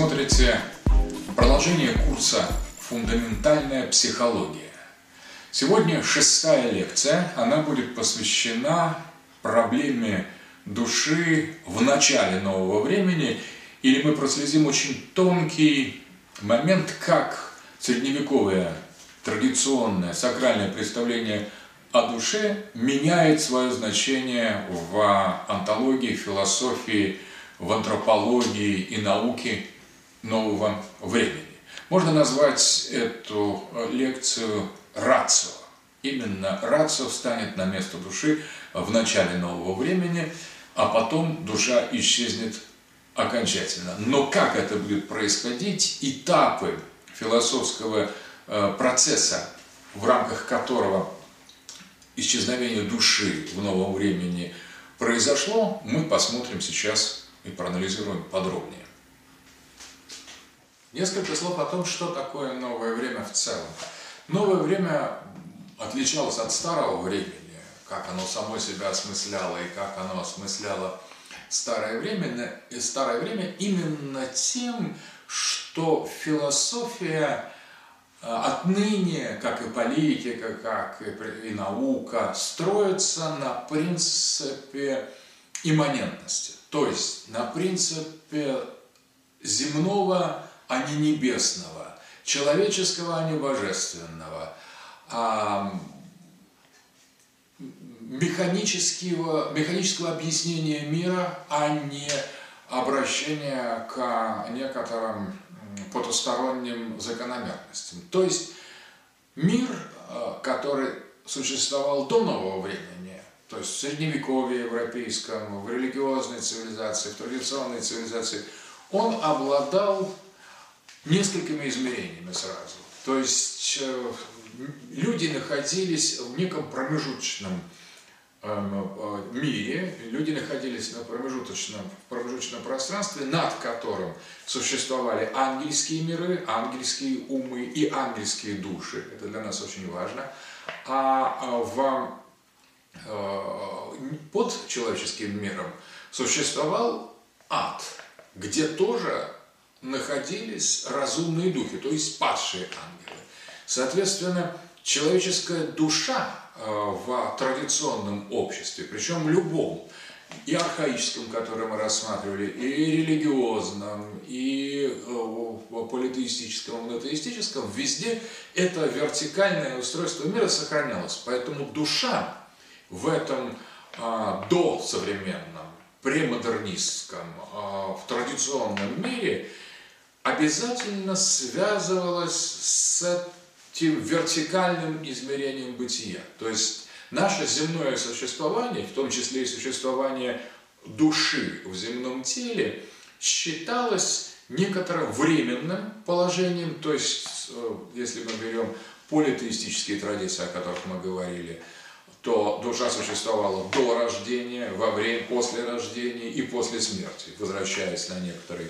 смотрите продолжение курса «Фундаментальная психология». Сегодня 6-я лекция, она будет посвящена проблеме души в начале нового времени, или мы проследим очень тонкий момент, как средневековое традиционное сакральное представление о душе меняет свое значение в онтологии, философии, в антропологии и науке нового времени. Можно назвать эту лекцию «Рацио». Именно рацио встанет на место души в начале нового времени, а потом душа исчезнет окончательно. Но как это будет происходить, этапы философского процесса, в рамках которого исчезновение души в новом времени произошло, мы посмотрим сейчас и проанализируем подробнее. Несколько слов о том, что такое новое время в целом. Новое время отличалось от старого времени, как оно само себя осмысляло и как оно осмысляло старое время именно тем, что философия отныне, как и политика, как и наука, строится на принципе имманентности, то есть на принципе земного, а не небесного, человеческого, а не божественного, механического объяснения мира, а не обращения к некоторым потусторонним закономерностям. То есть мир, который существовал до нового времени, то есть в средневековье европейском, в религиозной цивилизации, в традиционной цивилизации, он обладал несколькими измерениями сразу. То есть люди находились в неком промежуточном мире, люди находились в промежуточном пространстве, над которым существовали ангельские миры, ангельские умы и ангельские души. Это для нас очень важно. Под человеческим миром существовал ад, где тоже находились разумные духи, то есть падшие ангелы. Соответственно, человеческая душа в традиционном обществе, причем любом, и архаическом, которое мы рассматривали, и религиозном, и политеистическом, монотеистическом, везде это вертикальное устройство мира сохранялось. Поэтому душа в этом досовременном, премодернистском, в традиционном мире обязательно связывалась с этим вертикальным измерением бытия. То есть наше земное существование, в том числе и существование души в земном теле, считалось некоторым временным положением. То есть, если мы берем политеистические традиции, о которых мы говорили, то душа существовала до рождения, во время, после рождения и после смерти, возвращаясь на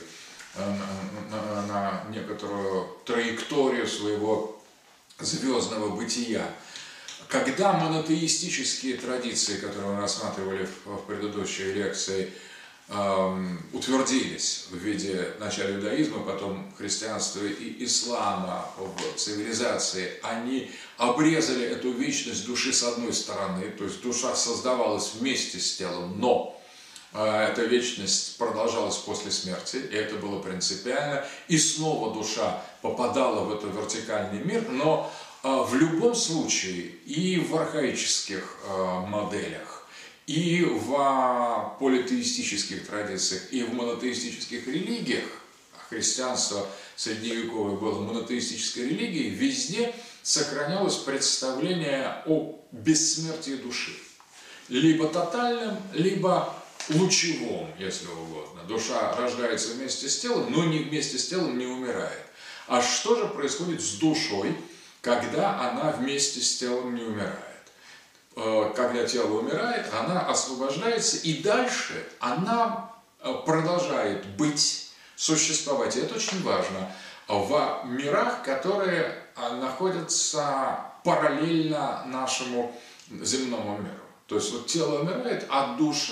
некоторую траекторию своего звездного бытия. Когда монотеистические традиции, которые мы рассматривали в предыдущей лекции, утвердились в виде начала иудаизма, потом христианства и ислама в цивилизации, они обрезали эту вечность души с одной стороны, то есть душа создавалась вместе с телом, но эта вечность продолжалась после смерти, и это было принципиально, и снова душа попадала в этот вертикальный мир, но в любом случае и в архаических моделях, и в политеистических традициях, и в монотеистических религиях, христианство средневековое было монотеистической религией, везде сохранялось представление о бессмертии души. Либо тотальном, либо лучевом, если угодно. Душа рождается вместе с телом, но не вместе с телом не умирает. А что же происходит с душой, когда она вместе с телом не умирает? Когда тело умирает, она освобождается, и дальше она продолжает быть, существовать. И это очень важно в мирах, которые находятся параллельно нашему земному миру. То есть вот тело умирает, а душа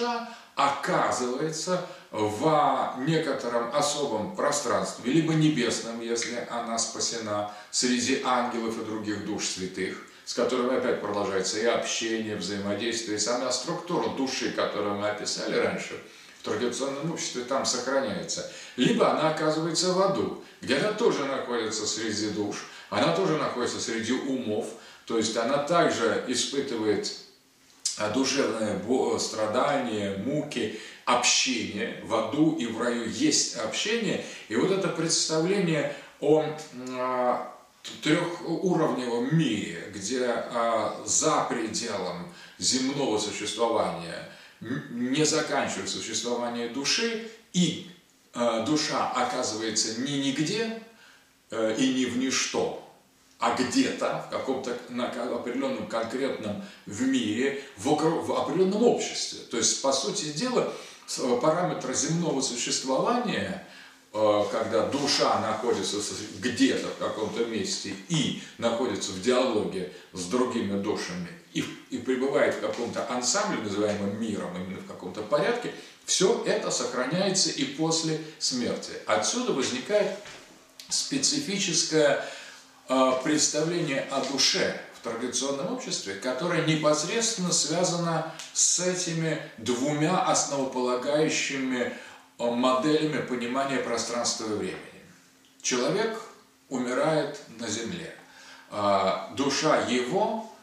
оказывается в некотором особом пространстве, либо небесном, если она спасена, среди ангелов и других душ святых, с которыми опять продолжается и общение, взаимодействие, и сама структура души, которую мы описали раньше, в традиционном обществе там сохраняется. Либо она оказывается в аду, где она тоже находится среди душ, она тоже находится среди умов, то есть она также испытывает душевное страдание, муки, общение. В аду и в раю есть общение. И вот это представление о трехуровневом мире, где за пределом земного существования не заканчивается существование души, и душа оказывается не нигде и не в ничто, а где-то, в каком-то определенном конкретном в мире, в определенном обществе. То есть, по сути дела, параметр земного существования, когда душа находится где-то в каком-то месте и находится в диалоге с другими душами и пребывает в каком-то ансамбле, называемом миром, именно в каком-то порядке, все это сохраняется и после смерти. Отсюда возникает специфическое представление о душе в традиционном обществе, которое непосредственно связано с этими двумя основополагающими моделями понимания пространства и времени. Человек умирает на земле. Душа его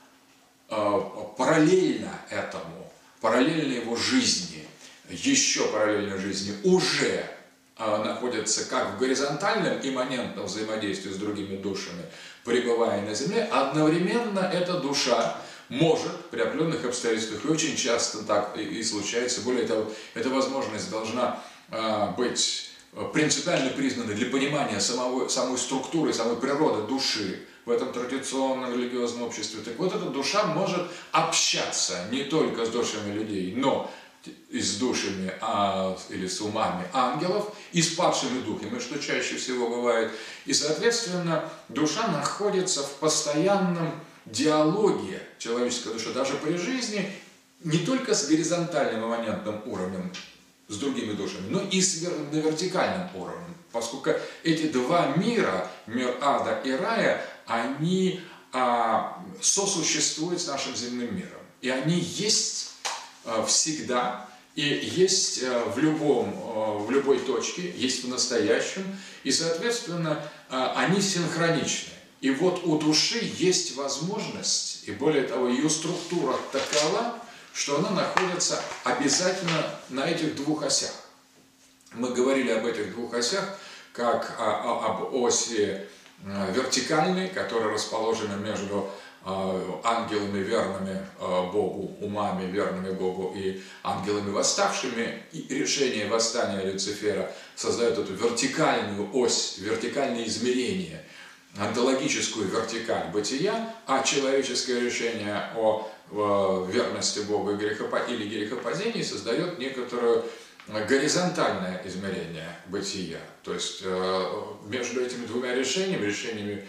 параллельно этому, параллельно его жизни, еще параллельно жизни уже находится как в горизонтальном имманентном взаимодействии с другими душами, пребывая на земле, одновременно эта душа может при определенных обстоятельствах, и очень часто так и случается, более того, эта возможность должна быть принципиально признана для понимания самой структуры, самой природы души в этом традиционном религиозном обществе. Так вот, эта душа может общаться не только с душами людей, но и с душами или с умами ангелов, и с падшими духами, что чаще всего бывает. И, соответственно, душа находится в постоянном диалоге, человеческая душа, даже при жизни, не только с горизонтальным имманентным уровнем, с другими душами, но и на вертикальном уровне, поскольку эти два мира, мир ада и рая, они сосуществуют с нашим земным миром. И они есть всегда, и есть в любой точке, есть в настоящем, и, соответственно, они синхроничны. И вот у души есть возможность, и более того, ее структура такова, что она находится обязательно на этих двух осях. Мы говорили об этих двух осях, как об оси вертикальной, которая расположена между ангелами, верными Богу, умами, верными Богу, и ангелами восставшими. И решение восстания Люцифера создает эту вертикальную ось, вертикальное измерение, онтологическую вертикаль бытия, а человеческое решение о верности Богу или грехопадении создает некоторое горизонтальное измерение бытия. То есть между этими двумя решениями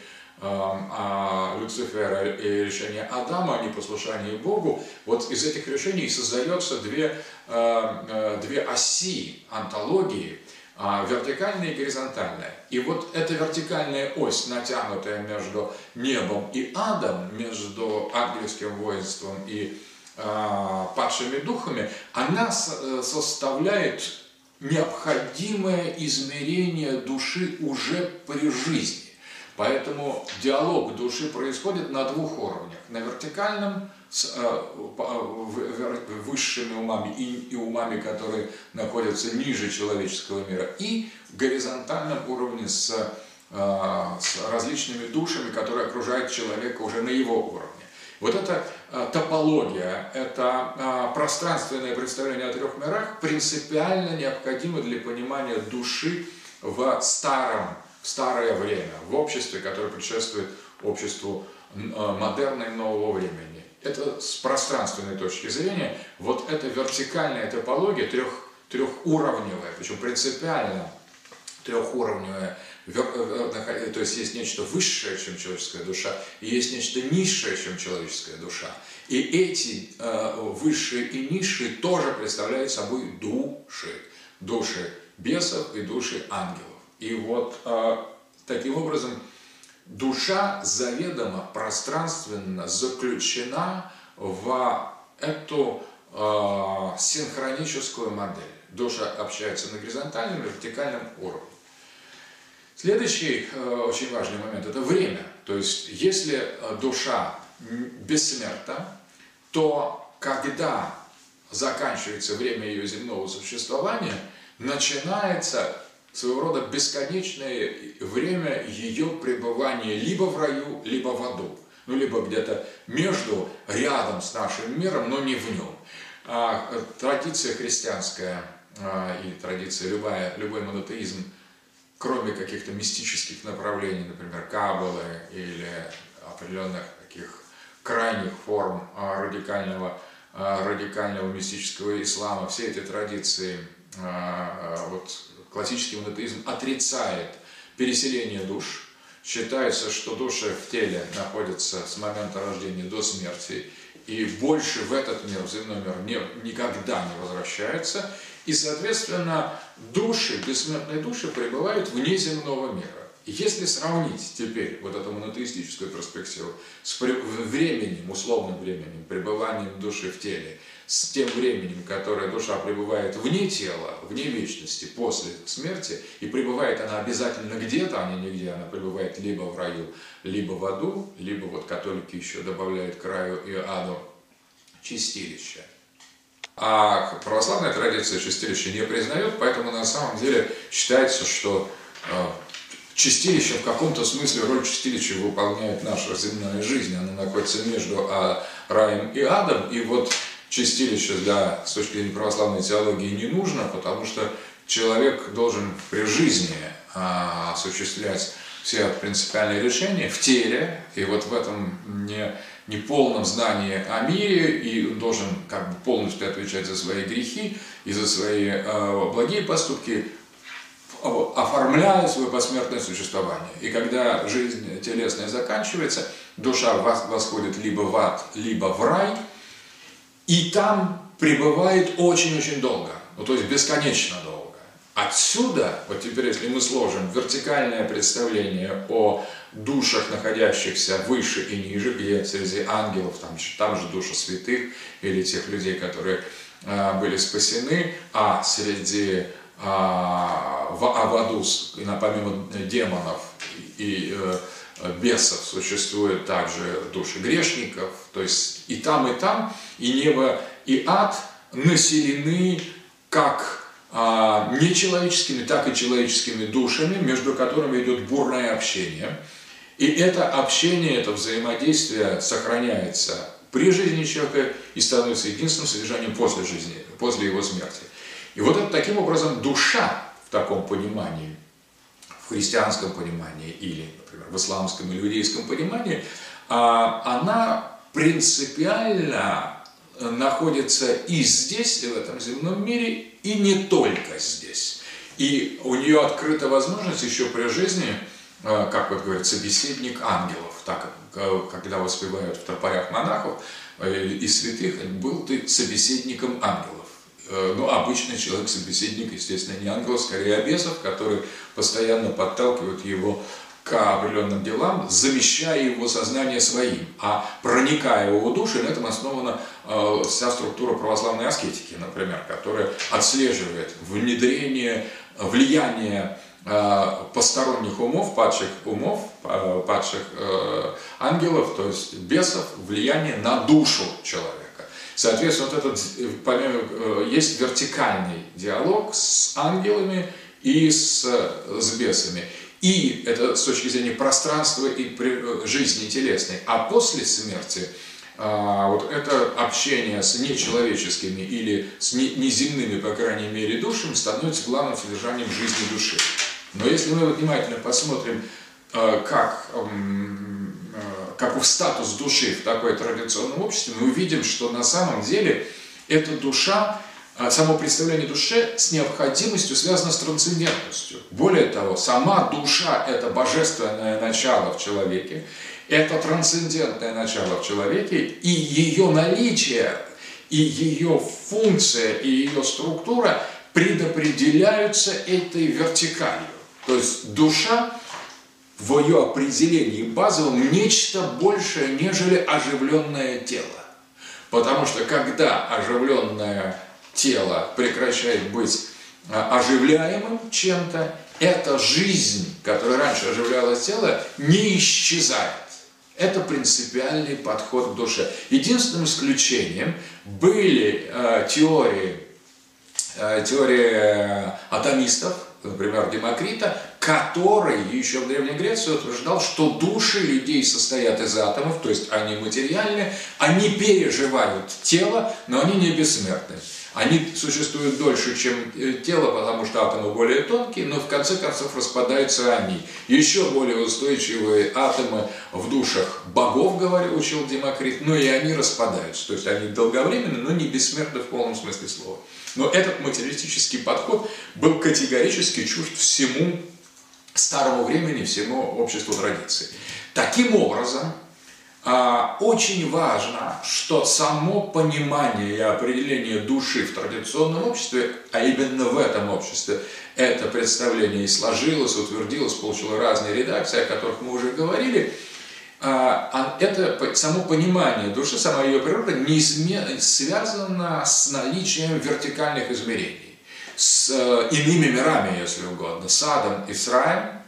Люцифера и решения Адама о непослушании Богу, вот из этих решений создается две оси онтологии, вертикальная и горизонтальная. И вот эта вертикальная ось, натянутая между небом и адом, между ангельским воинством и падшими духами, она составляет необходимое измерение души уже при жизни. Поэтому диалог души происходит на двух уровнях. На вертикальном, с высшими умами и умами, которые находятся ниже человеческого мира, и горизонтальном уровне с различными душами, которые окружают человека уже на его уровне. Вот эта топология, это пространственное представление о трех мирах принципиально необходимо для понимания души в старое время, в обществе, которое предшествует обществу модерна и нового времени. Это с пространственной точки зрения, вот эта вертикальная топология, трехуровневая, причем принципиально трехуровневая то есть есть нечто высшее, чем человеческая душа, и есть нечто низшее, чем человеческая душа. И эти высшие и низшие тоже представляют собой души. Души бесов и души ангелов. И вот таким образом душа заведомо пространственно заключена в эту синхроническую модель. Душа общается на горизонтальном и вертикальном уровне. Следующий очень важный момент – это время. То есть, если душа бессмертна, то когда заканчивается время ее земного существования, начинается своего рода бесконечное время ее пребывания либо в раю, либо в аду. Ну, либо где-то между, рядом с нашим миром, но не в нем. Традиция христианская и традиция любой монотеизм, кроме каких-то мистических направлений, например, каббалы или определенных таких крайних форм радикального мистического ислама, все эти традиции, вот, классический монотеизм отрицает переселение душ. Считается, что души в теле находятся с момента рождения до смерти, и больше в этот мир, в земной мир, никогда не возвращаются. И, соответственно, души, бессмертные души пребывают вне земного мира. И если сравнить теперь вот эту монотеистическую перспективу с временем, условным временем, пребыванием души в теле, с тем временем, которое душа пребывает вне тела, вне вечности, после смерти, и пребывает она обязательно где-то, а не нигде, она пребывает либо в раю, либо в аду, либо вот католики еще добавляют к раю и аду чистилище. А православная традиция чистилища не признает, поэтому на самом деле считается, что чистилище в каком-то смысле, роль чистилища выполняет наша земная жизнь. Она находится между раем и адом, и вот чистилище с точки зрения православной теологии не нужно, потому что человек должен при жизни осуществлять все принципиальные решения в теле, и вот в этом неполном знании о мире, и он должен как бы полностью отвечать за свои грехи и за свои благие поступки, оформляя свое посмертное существование. И когда жизнь телесная заканчивается, душа восходит либо в ад, либо в рай, и там пребывает очень-очень долго, ну, то есть бесконечно долго. Отсюда, вот теперь, если мы сложим вертикальное представление о душах, находящихся выше и ниже, где среди ангелов, там же души святых или тех людей, которые были спасены, а среди в аду, помимо демонов и бесов, существуют также души грешников, то есть и там, и небо, и ад населены как нечеловеческими, так и человеческими душами, между которыми идет бурное общение. И это общение, это взаимодействие сохраняется при жизни человека и становится единственным содержанием после жизни, после его смерти. И вот это, таким образом, душа в таком понимании, в христианском понимании или, например, в исламском или иудейском понимании, она принципиально находится и здесь, и в этом земном мире, и не только здесь. И у нее открыта возможность еще при жизни, как вот говорят, собеседник ангелов, так когда воспевают в тропарях монахов и святых, был ты собеседником ангелов. Ну, обычный человек, собеседник, естественно, не ангелов, скорее бесов, которые постоянно подталкивают его к определенным делам, замещая его сознание своим, а проникая в его душу. И на этом основана вся структура православной аскетики, например, которая отслеживает влияние посторонних умов, падших ангелов, то есть бесов, влияние на душу человека. Соответственно, вот этот, есть вертикальный диалог с ангелами и с бесами. И это с точки зрения пространства и жизни телесной. А после смерти вот это общение с нечеловеческими или с неземными, по крайней мере, душами становится главным содержанием жизни души. Но если мы внимательно посмотрим, каков статус души в такой традиционном обществе, мы увидим, что на самом деле эта душа само представление о душе с необходимостью связано с трансцендентностью. Более того, сама душа – это божественное начало в человеке, это трансцендентное начало в человеке, и ее наличие, и ее функция, и ее структура предопределяются этой вертикалью. То есть душа в ее определении базовом нечто большее, нежели оживленное тело. Потому что когда оживленное тело прекращает быть оживляемым чем-то, эта жизнь, которая раньше оживляла тело, не исчезает. Это принципиальный подход к душе. Единственным исключением были теории атомистов, например, Демокрита, который еще в Древней Греции утверждал, что души людей состоят из атомов, то есть они материальны, они переживают тело, но они не бессмертны. Они существуют дольше, чем тело, потому что атомы более тонкие, но в конце концов распадаются они. Еще более устойчивые атомы в душах богов, учил Демокрит, но и они распадаются. То есть они долговременны, но не бессмертны в полном смысле слова. Но этот материалистический подход был категорически чужд всему старому времени, всему обществу традиций. Таким образом, очень важно, что само понимание и определение души в традиционном обществе, а именно в этом обществе, это представление и сложилось, утвердилось, получило разные редакции, о которых мы уже говорили, это само понимание души, сама ее природа неизменно связана с наличием вертикальных измерений, с иными мирами, если угодно, с адом и с раем,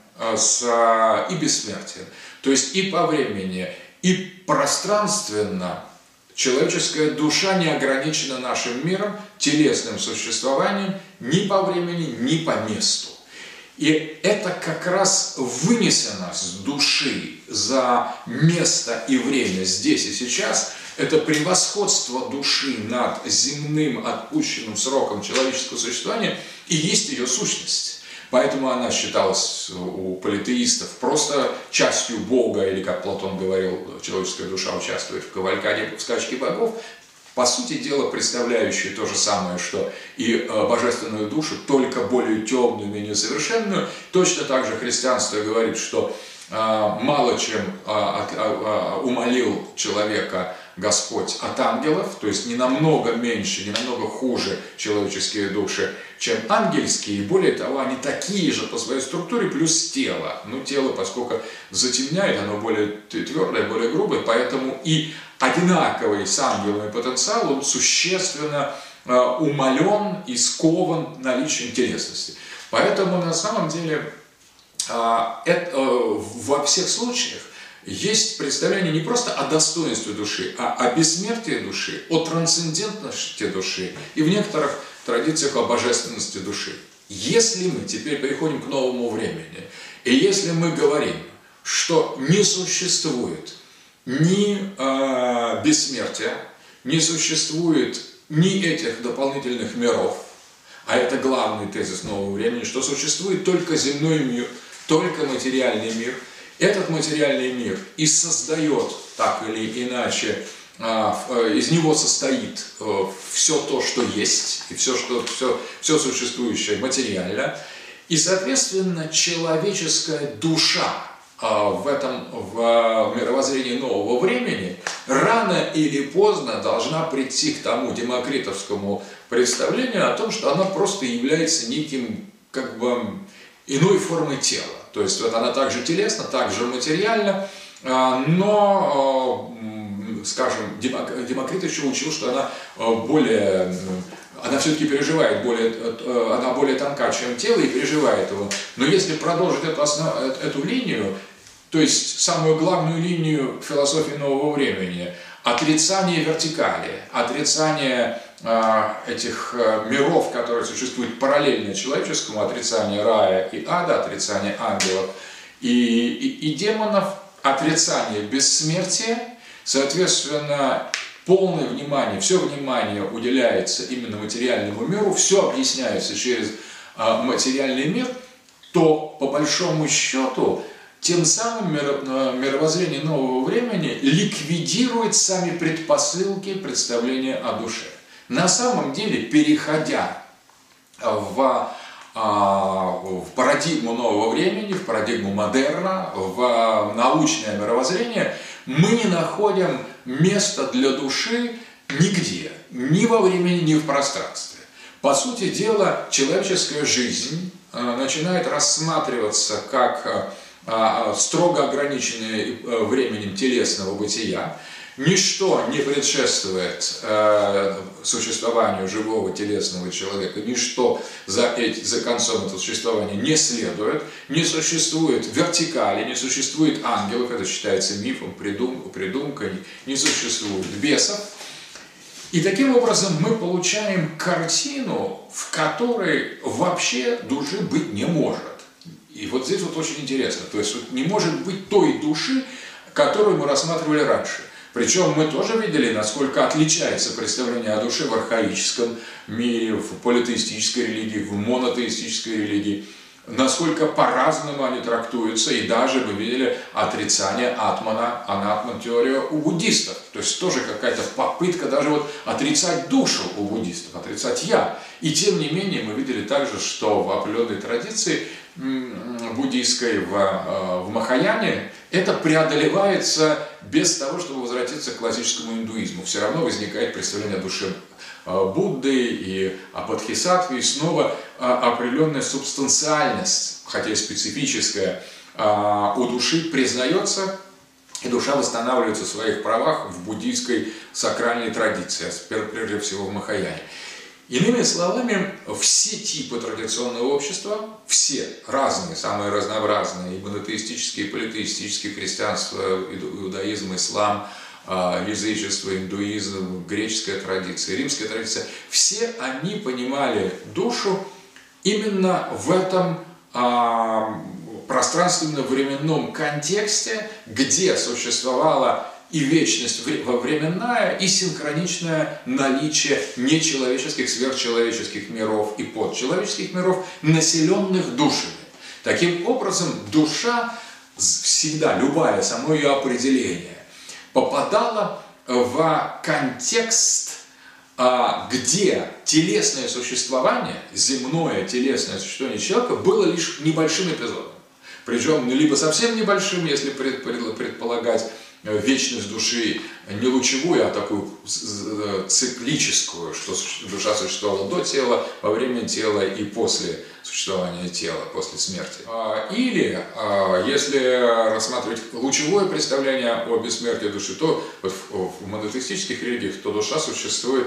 и бессмертием. То есть и по времени, и пространственно человеческая душа не ограничена нашим миром, телесным существованием ни по времени, ни по месту. И это как раз вынесенность души за место и время здесь и сейчас, это превосходство души над земным отпущенным сроком человеческого существования и есть ее сущность. Поэтому она считалась у политеистов просто частью Бога, или, как Платон говорил, человеческая душа участвует в кавалькаде, в скачке богов, по сути дела представляющие то же самое, что и божественную душу, только более темную, менее совершенную. Точно так же христианство говорит, что мало чем умолил человека Господь от ангелов, то есть не намного меньше, не намного хуже человеческие души, чем ангельские, и более того, они такие же по своей структуре, плюс тело. Ну, тело, поскольку затемняет, оно более твердое, более грубое, поэтому и одинаковый с ангелами потенциал, он существенно умален и скован наличием телесности. Поэтому на самом деле во всех случаях есть представление не просто о достоинстве души, а о бессмертии души, о трансцендентности души и в некоторых традициях о божественности души. Если мы теперь переходим к новому времени, и если мы говорим, что не существует ни бессмертия, не существует ни этих дополнительных миров, а это главный тезис нового времени, что существует только земной мир, только материальный мир, этот материальный мир и создает, так или иначе, из него состоит все то, что есть, и все существующее материально, и, соответственно, человеческая душа в мировоззрении нового времени рано или поздно должна прийти к тому демокритовскому представлению о том, что она просто является неким, иной формой тела. То есть вот она также телесна, также материальна, но, скажем, Демокрит еще учил, что она все-таки переживает она более тонка, чем тело, и переживает его. Но если продолжить эту линию, то есть самую главную линию философии нового времени, отрицание вертикали, отрицание этих миров, которые существуют параллельно человеческому, отрицание рая и ада, отрицание ангелов и демонов, отрицание бессмертия, соответственно, полное внимание, все внимание уделяется именно материальному миру, все объясняется через материальный мир, то по большому счету тем самым мировоззрение нового времени ликвидирует сами предпосылки представления о душе. На самом деле, переходя в парадигму нового времени, в парадигму модерна, в научное мировоззрение, мы не находим места для души нигде, ни во времени, ни в пространстве. По сути дела, человеческая жизнь начинает рассматриваться как строго ограниченное временем телесного бытия. Ничто не предшествует существованию живого телесного человека, ничто за концом этого существования не следует, не существует вертикали, не существует ангелов, это считается мифом, придумкой, не существует бесов. И таким образом мы получаем картину, в которой вообще души быть не может. И вот здесь вот очень интересно, то есть вот не может быть той души, которую мы рассматривали раньше. Причем мы тоже видели, насколько отличается представление о душе в архаическом мире, в политеистической религии, в монотеистической религии, насколько по-разному они трактуются, и даже мы видели отрицание атмана, анатман-теорию у буддистов. То есть тоже какая-то попытка даже вот отрицать душу у буддистов, отрицать я. И тем не менее мы видели также, что в определенной традиции буддийской в Махаяне это преодолевается без того, чтобы возвратиться к классическому индуизму. Все равно возникает представление о душе Будды и о Бодхисаттве, и снова определенная субстанциальность, хотя и специфическая, у души признается, и душа восстанавливается в своих правах в буддийской сакральной традиции, прежде всего в Махаяне. Иными словами, все типы традиционного общества, все разные, самые разнообразные, и монотеистические, и политеистические, христианство, иудаизм, ислам, язычество, индуизм, греческая традиция, римская традиция, все они понимали душу именно в этом пространственно-временном контексте, где существовала и вечность временная, и синхроничное наличие нечеловеческих, сверхчеловеческих миров и подчеловеческих миров, населенных душами. Таким образом, душа всегда, любое само ее определение, попадала в контекст, где телесное существование, земное телесное существование человека было лишь небольшим эпизодом. Причем либо совсем небольшим, если предполагать вечность души не лучевую, а такую циклическую, что душа существовала до тела, во время тела и после существования тела, после смерти. Или, если рассматривать лучевое представление о бессмертии души, то вот в монотеистических религиях, то душа существует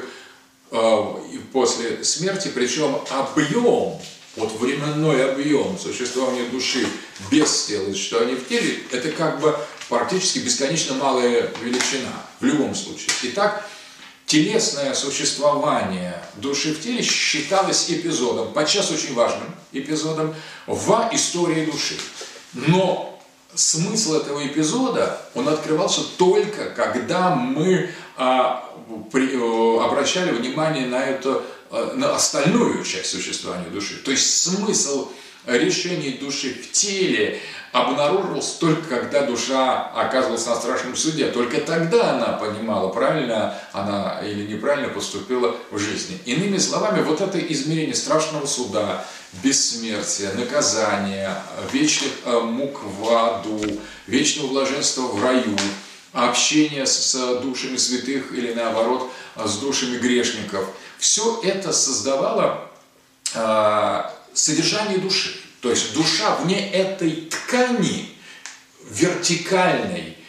после смерти, причем объем, вот временной объем существования души без тела и существования в теле, это как бы практически бесконечно малая величина в любом случае. Итак, телесное существование души в теле считалось эпизодом, подчас очень важным эпизодом в истории души. Но смысл этого эпизода, он открывался только когда мы обращали внимание на остальную часть существования души. То есть смысл решений души в теле обнаруживался только когда душа оказывалась на страшном суде. Только тогда она понимала, правильно она или неправильно поступила в жизни. Иными словами, вот это измерение страшного суда, бессмертия, наказания, вечных мук в аду, вечного блаженства в раю, общение с душами святых или наоборот с душами грешников, все это создавало содержание души. То есть душа вне этой ткани вертикальной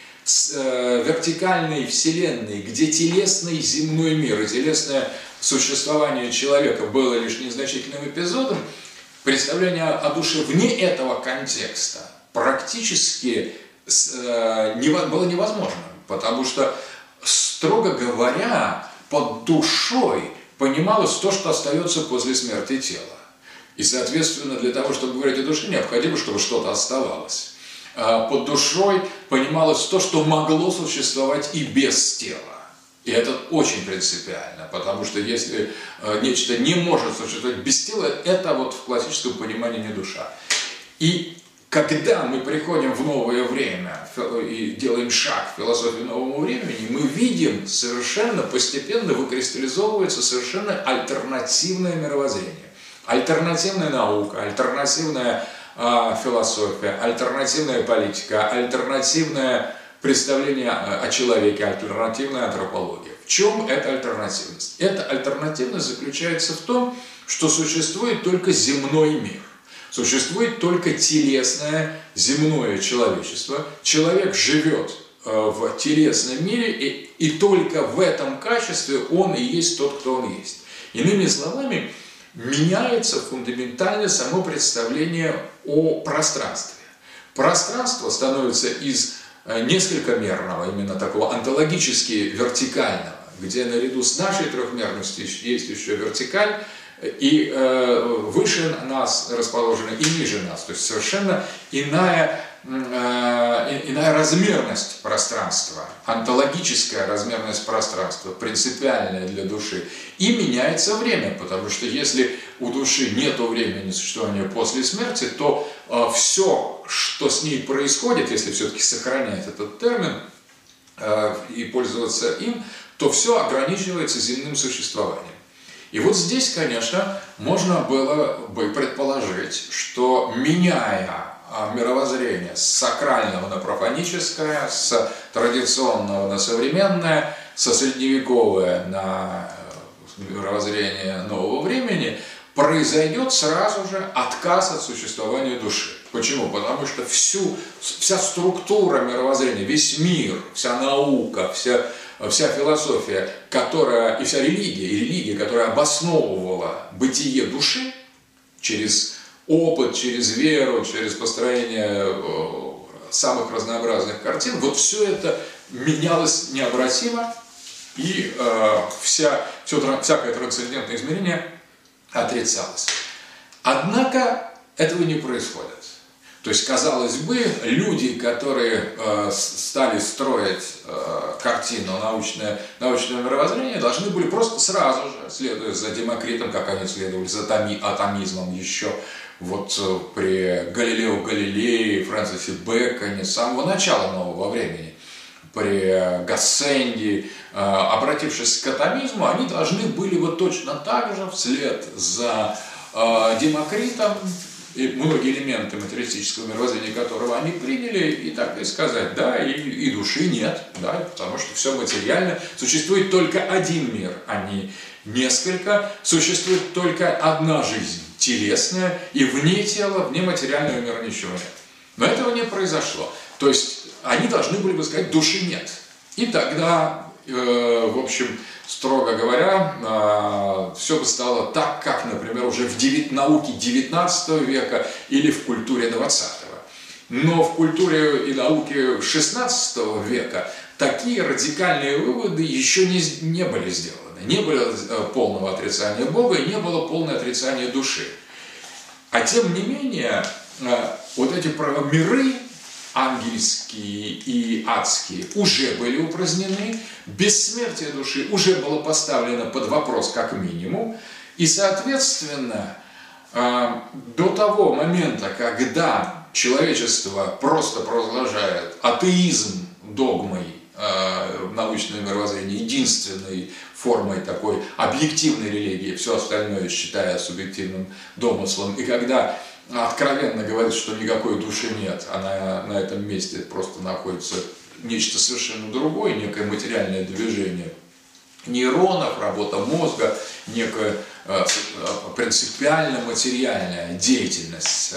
вселенной, где телесный земной мир и телесное существование человека было лишь незначительным эпизодом, представление о душе вне этого контекста практически было невозможным, потому что, строго говоря, под душой понималось то, что остается после смерти тела. И, соответственно, для того, чтобы говорить о душе, необходимо, чтобы что-то оставалось. Под душой понималось то, что могло существовать и без тела. И это очень принципиально, потому что если нечто не может существовать без тела, это вот в классическом понимании не душа. И когда мы приходим в новое время и делаем шаг в философию нового времени, мы видим совершенно постепенно выкристаллизовывается совершенно альтернативное мировоззрение. Альтернативная наука, альтернативная философия, альтернативная политика, альтернативное представление о человеке, альтернативная антропология. В чем эта альтернативность? Эта альтернативность заключается в том, что существует только земной мир. Существует только телесное земное человечество. Человек живет в телесном мире, и только в этом качестве он и есть тот, кто он есть. Иными словами, меняется фундаментально само представление о пространстве. Пространство становится из несколькомерного, именно такого онтологически вертикального, где наряду с нашей трехмерностью есть еще вертикаль, и выше нас расположены, и ниже нас. То есть совершенно иная размерность пространства, онтологическая размерность пространства, принципиальная для души. И меняется время, потому что если у души нет времени существования после смерти, то все, что с ней происходит, если все-таки сохранять этот термин и пользоваться им, то все ограничивается земным существованием. И вот здесь, конечно, можно было бы предположить, что меняя мировоззрение с сакрального на профаническое, с традиционного на современное, со средневековое на мировоззрение нового времени, произойдет сразу же отказ от существования души. Почему? Потому что вся структура мировоззрения, весь мир, вся наука, вся философия, и вся религия, которая обосновывала бытие души через опыт, через веру, через построение самых разнообразных картин, вот все это менялось необратимо, и всякое трансцендентное измерение отрицалось. Однако этого не происходит. То есть, казалось бы, люди, которые стали строить картину научного мировоззрения, должны были просто сразу же, следуя за Демокритом, как они следовали за атомизмом еще вот при Галилео Галилее, Фрэнсисе Бэконе, с самого начала нового времени, при Гассенди, обратившись к атомизму, они должны были вот точно так же вслед за Демокритом, и многие элементы материалистического мировоззрения которого они приняли, и так и сказать, да, и души нет, да, потому что все материально, существует только один мир, а не несколько, существует только одна жизнь, телесная, и вне тела, вне материального мира ничего нет. Но этого не произошло. То есть они должны были бы сказать, души нет. И тогда, в общем, строго говоря, все бы стало так, как, например, уже в науке XIX века или в культуре XX. Но в культуре и науке XVI века такие радикальные выводы еще не были сделаны. Не было полного отрицания Бога и не было полного отрицания души. А тем не менее, вот эти миры, ангельские и адские, уже были упразднены, бессмертие души уже было поставлено под вопрос как минимум, и, соответственно, до того момента, когда человечество просто провозглашает атеизм догмой научного мировоззрения, единственной формой такой объективной религии, все остальное считая субъективным домыслом, и когда откровенно говорит, что никакой души нет, а на этом месте просто находится нечто совершенно другое, некое материальное движение нейронов, работа мозга, некая принципиально материальная деятельность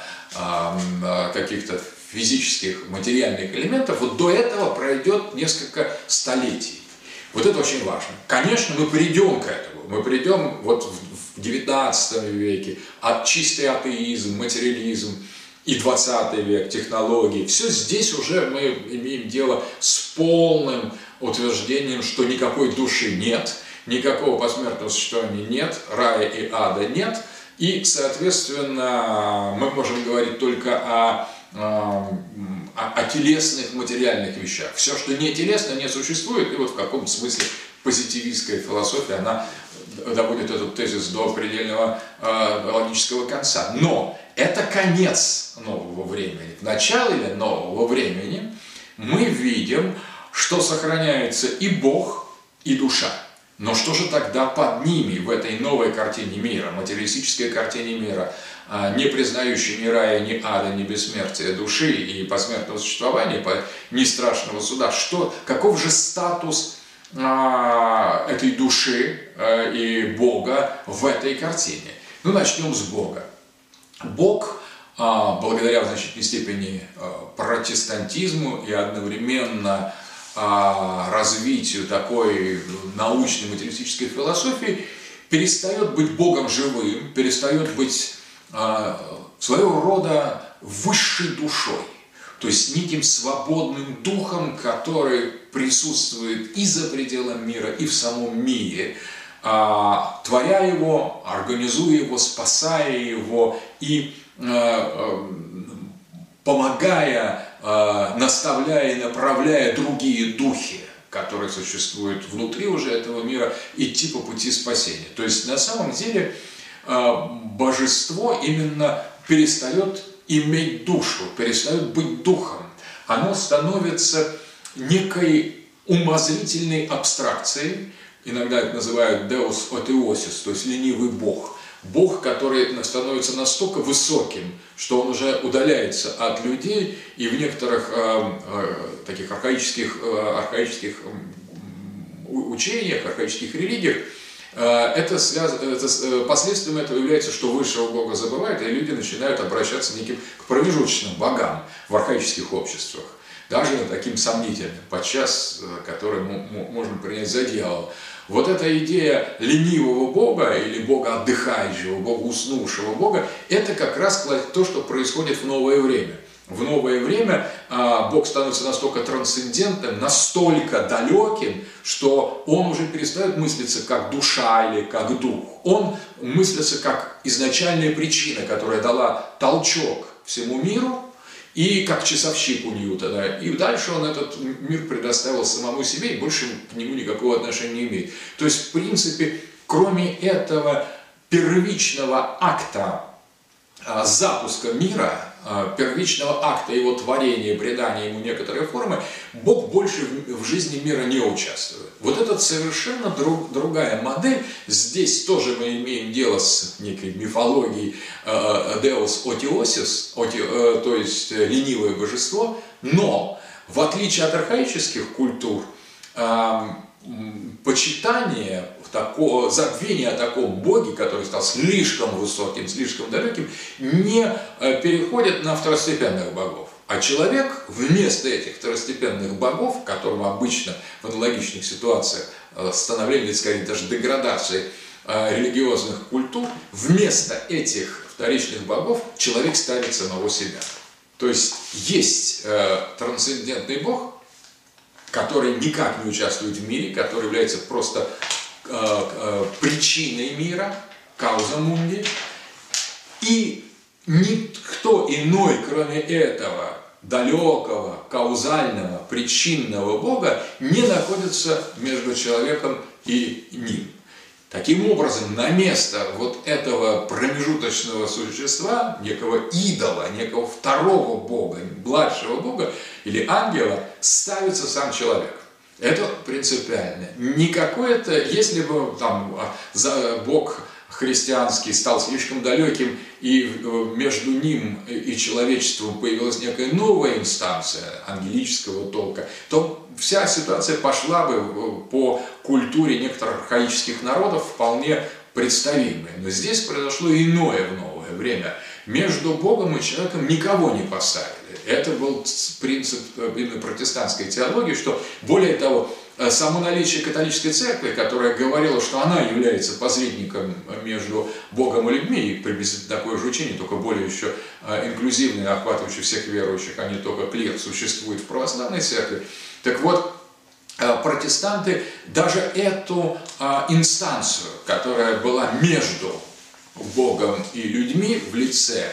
каких-то физических, материальных элементов, вот до этого пройдет несколько столетий. Вот это очень важно. Конечно, мы придем к этому. Мы придем вот в XIX веке, чистый атеизм, материализм, и 20 век, технологии. Все здесь уже мы имеем дело с полным утверждением, что никакой души нет, никакого посмертного существования нет, рая и ада нет. И, соответственно, мы можем говорить только о телесных, материальных вещах. Все, что не телесно, не существует, и вот в каком смысле позитивистская философия, она доводит этот тезис до предельного логического конца. Но это конец нового времени. В начале нового времени мы видим, что сохраняется и Бог, и душа. Но что же тогда под ними в этой новой картине мира, материалистической картине мира, не признающей ни рая, ни ада, ни бессмертия души и посмертного существования, ни страшного суда? Каков же статус этой души и Бога в этой картине? Ну, начнем с Бога. Бог, благодаря в значительной степени протестантизму и одновременно развитию такой научной материалистической философии, перестает быть Богом живым, перестает быть своего рода высшей душой, то есть неким свободным духом, который присутствует и за пределами мира, и в самом мире, творя его, организуя его, спасая его и помогая, наставляя и направляя другие духи, которые существуют внутри уже этого мира, идти по пути спасения. То есть на самом деле божество именно перестает иметь душу, перестает быть духом. Оно становится некой умозрительной абстракцией, иногда это называют Deus Oteosis, то есть ленивый Бог. Бог, который становится настолько высоким, что он уже удаляется от людей, и в некоторых таких архаических учениях, архаических религиях, последствием этого является, что высшего Бога забывают, и люди начинают обращаться к промежуточным богам в архаических обществах, даже таким сомнительным, подчас, который можно принять за дьявола. Вот эта идея ленивого Бога или Бога отдыхающего, Бога уснувшего Бога, это как раз то, что происходит в новое время. В новое время Бог становится настолько трансцендентным, настолько далеким, что он уже перестает мыслиться как душа или как дух. Он мыслится как изначальная причина, которая дала толчок всему миру, и как часовщик у Ньютона. И дальше он этот мир предоставил самому себе, и больше к нему никакого отношения не имеет. То есть, в принципе, кроме этого первичного акта запуска мира, первичного акта его творения, придания ему некоторой формы, Бог больше в жизни мира не участвует. Вот это совершенно другая модель. Здесь тоже мы имеем дело с некой мифологией Deus Oteosis, то есть ленивое божество, но в отличие от архаических культур, почитание, забвение о таком Боге, который стал слишком высоким, слишком далеким, не переходит на второстепенных богов. А человек вместо этих второстепенных богов, которым обычно в аналогичных ситуациях становления, скорее даже деградации религиозных культур, вместо этих вторичных богов человек ставит самого себя. То есть есть трансцендентный Бог, который никак не участвует в мире, который является просто причиной мира, кауза мунди, и никто иной, кроме этого далекого, каузального, причинного Бога, не находится между человеком и ним. Таким образом, на место вот этого промежуточного существа, некого идола, некого второго Бога, младшего Бога или ангела, ставится сам человек. Это принципиально. Не какое-то, если бы там Бог христианский стал слишком далеким, и между ним и человечеством появилась некая новая инстанция ангелического толка, то вся ситуация пошла бы по культуре некоторых архаических народов вполне представимой. Но здесь произошло иное в новое время. Между Богом и человеком никого не поставили. Это был принцип именно протестантской теологии, что, более того, само наличие католической церкви, которая говорила, что она является посредником между Богом и людьми, и приблизительно такое же учение, только более еще инклюзивное, охватывающее всех верующих, а не только клир, существует в православной церкви. Так вот, протестанты даже эту инстанцию, которая была между Богом и людьми в лице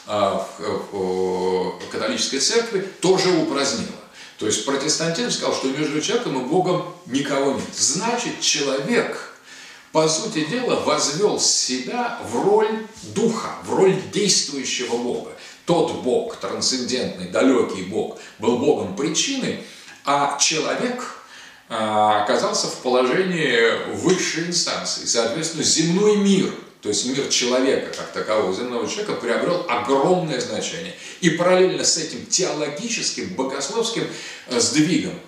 католической церкви, тоже упразднила. То есть протестантизм сказал, что между человеком и Богом никого нет. Значит, человек по сути дела, возвел себя в роль духа, в роль действующего Бога. Тот Бог, трансцендентный, далекий Бог, был Богом причины, а человек оказался в положении высшей инстанции. Соответственно, земной мир, то есть мир человека как такового, земного человека, приобрел огромное значение. И параллельно с этим теологическим, богословским сдвигом,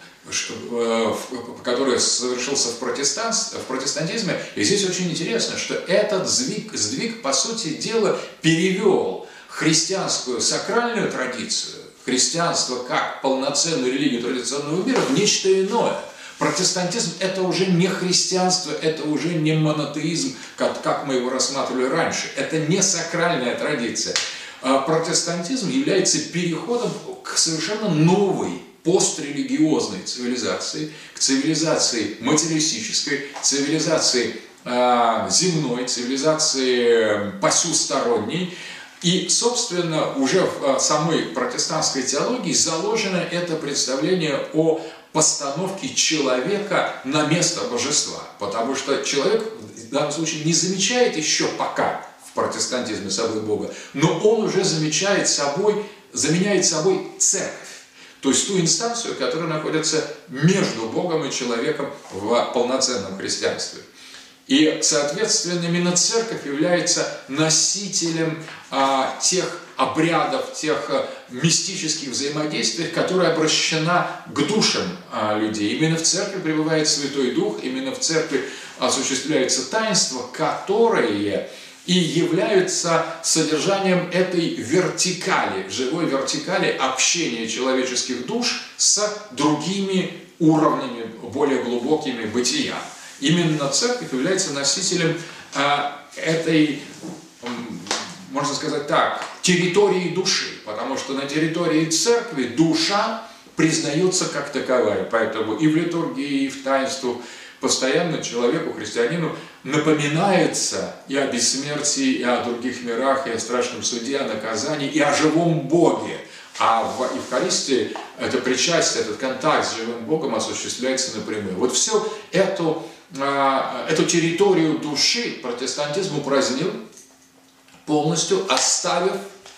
который совершился в протестантизме, и здесь очень интересно, что этот сдвиг, по сути дела, перевел христианскую сакральную традицию, христианство как полноценную религию традиционного мира, в нечто иное. Протестантизм – это уже не христианство, это уже не монотеизм, как мы его рассматривали раньше. Это не сакральная традиция. Протестантизм является переходом к совершенно новой, пострелигиозной цивилизации, к цивилизации материалистической, цивилизации земной, цивилизации посюсторонней. И, собственно, уже в самой протестантской теологии заложено это представление о постановке человека на место божества. Потому что человек в данном случае не замечает еще пока в протестантизме собой Бога, но он уже заменяет собой церковь. То есть ту инстанцию, которая находится между Богом и человеком в полноценном христианстве. И, соответственно, именно церковь является носителем тех обрядов, тех мистических взаимодействий, которые обращена к душам людей. Именно в церкви пребывает Святой Дух, именно в церкви осуществляются таинства, которые и являются содержанием этой вертикали, живой вертикали общения человеческих душ с другими уровнями, более глубокими бытия. Именно церковь является носителем этой, можно сказать так, территории души, потому что на территории церкви душа признается как таковая. Поэтому и в литургии, и в таинствах постоянно человеку, христианину, напоминается и о бессмертии, и о других мирах, и о страшном суде, о наказании, и о живом Боге. А в Евхаристии это причастие, этот контакт с живым Богом осуществляется напрямую. Вот всю эту территорию души протестантизм упразднил, полностью оставив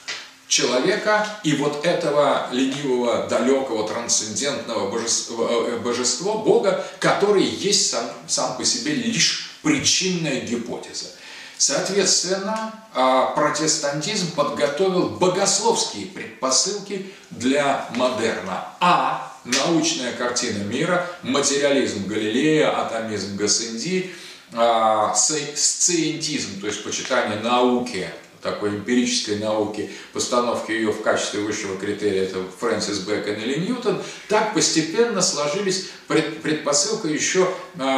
человека и вот этого ленивого, далекого, трансцендентного божества Бога, который есть сам по себе лишь причинная гипотеза. Соответственно, протестантизм подготовил богословские предпосылки для модерна, а научная картина мира, материализм Галилея, атомизм Гассенди, сциентизм, то есть почитание науки, такой эмпирической науки, постановки ее в качестве высшего критерия, это Фрэнсис Бэкон или Ньютон, так постепенно сложились предпосылка еще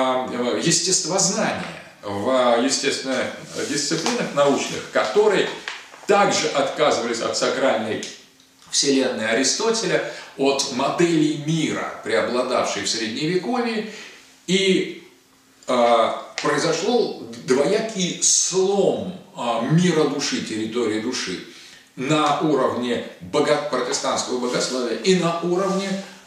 естествознания в естественных дисциплинах научных, которые также отказывались от сакральной вселенной Аристотеля, от моделей мира, преобладавшей в Средневековье, и произошел двоякий слом мира души, территории души на уровне протестантского богословия и на уровне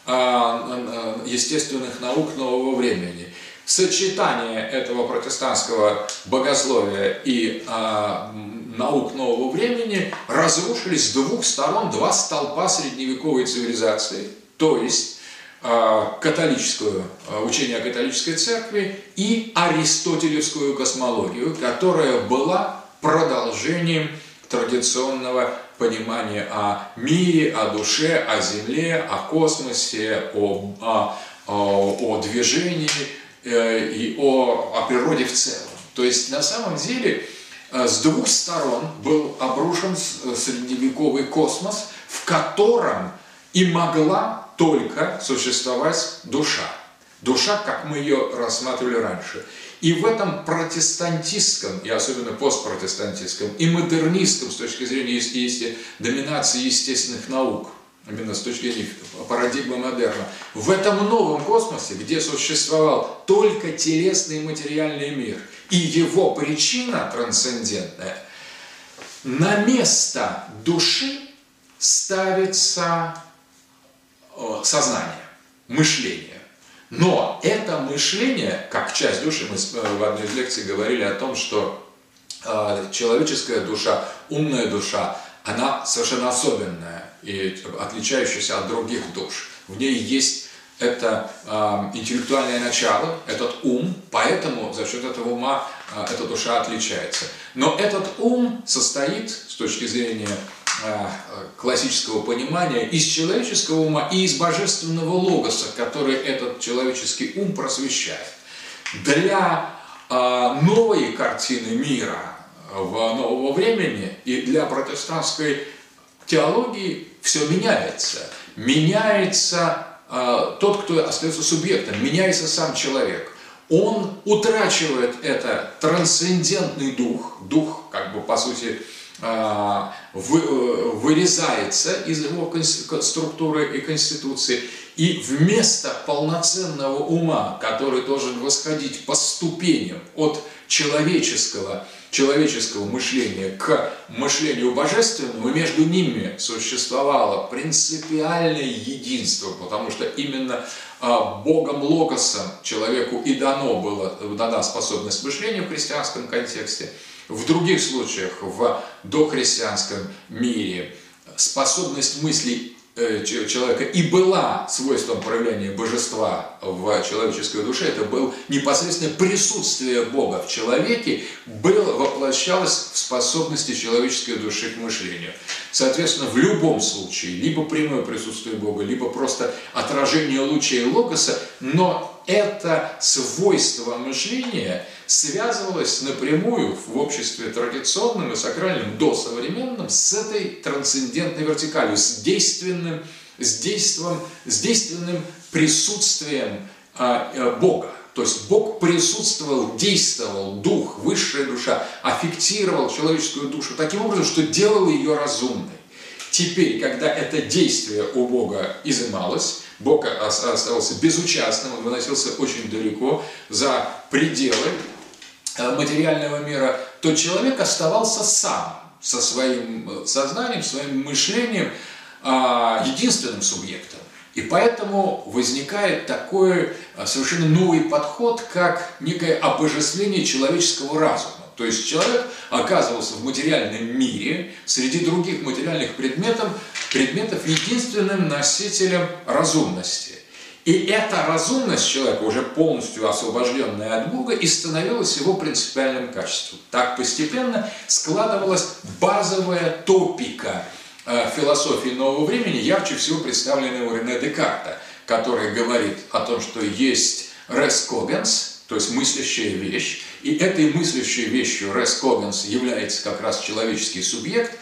естественных наук нового времени. Сочетание этого протестантского богословия и наук нового времени разрушились с двух сторон два столпа средневековой цивилизации, то есть учение о католической церкви и аристотелевскую космологию, которая была продолжением традиционного понимания о мире, о душе, о земле, о космосе, о движении и о природе в целом. То есть на самом деле с двух сторон был обрушен средневековый космос, в котором и могла только существовать душа. Душа, как мы ее рассматривали раньше. И в этом протестантистском, и особенно постпротестантистском, и модернистском с точки зрения доминации естественных наук, именно с точки зрения парадигмы модерна, в этом новом космосе, где существовал только телесный материальный мир, и его причина трансцендентная, на место души ставится сознание, мышление. Но это мышление, как часть души, мы в одной из лекций говорили о том, что человеческая душа, умная душа, она совершенно особенная и отличающаяся от других душ. В ней есть это интеллектуальное начало, этот ум, поэтому за счет этого ума эта душа отличается. Но этот ум состоит, с точки зрения классического понимания, из человеческого ума и из божественного логоса, который этот человеческий ум просвещает. Для новой картины мира нового времени и для протестантской теологии все меняется. Меняется тот, кто остается субъектом, меняется сам человек. Он утрачивает это трансцендентный дух, как бы по сути вырезается из его структуры и конституции, и вместо полноценного ума, который должен восходить по ступеням от человеческого мышления к мышлению божественному, между ними существовало принципиальное единство, потому что именно Богом Логосом человеку и дана способность мышления в христианском контексте. В других случаях, в дохристианском мире, способность мыслей человека и была свойством проявления божества в человеческой душе. Это было непосредственно присутствие Бога в человеке, воплощалось в способности человеческой души к мышлению. Соответственно, в любом случае, либо прямое присутствие Бога, либо просто отражение лучей Логоса, но это свойство мышления связывалось напрямую в обществе традиционном и сакральном досовременном с этой трансцендентной вертикалью, с действенным присутствием Бога. То есть Бог присутствовал, действовал, дух, высшая душа, аффектировал человеческую душу таким образом, что делал ее разумной. Теперь, когда это действие у Бога изымалось, Бог оставался безучастным, он выносился очень далеко за пределы материального мира, то человек оставался сам, со своим сознанием, своим мышлением, единственным субъектом. И поэтому возникает такой совершенно новый подход, как некое обожествление человеческого разума. То есть человек оказывался в материальном мире среди других материальных предметов единственным носителем разумности. И эта разумность человека, уже полностью освобожденная от Бога, и становилась его принципиальным качеством. Так постепенно складывалась базовая топика философии нового времени, ярче всего представленная у Рене Декарта, который говорит о том, что есть res cogens, то есть мыслящая вещь, и этой мыслящей вещью res cogens является как раз человеческий субъект,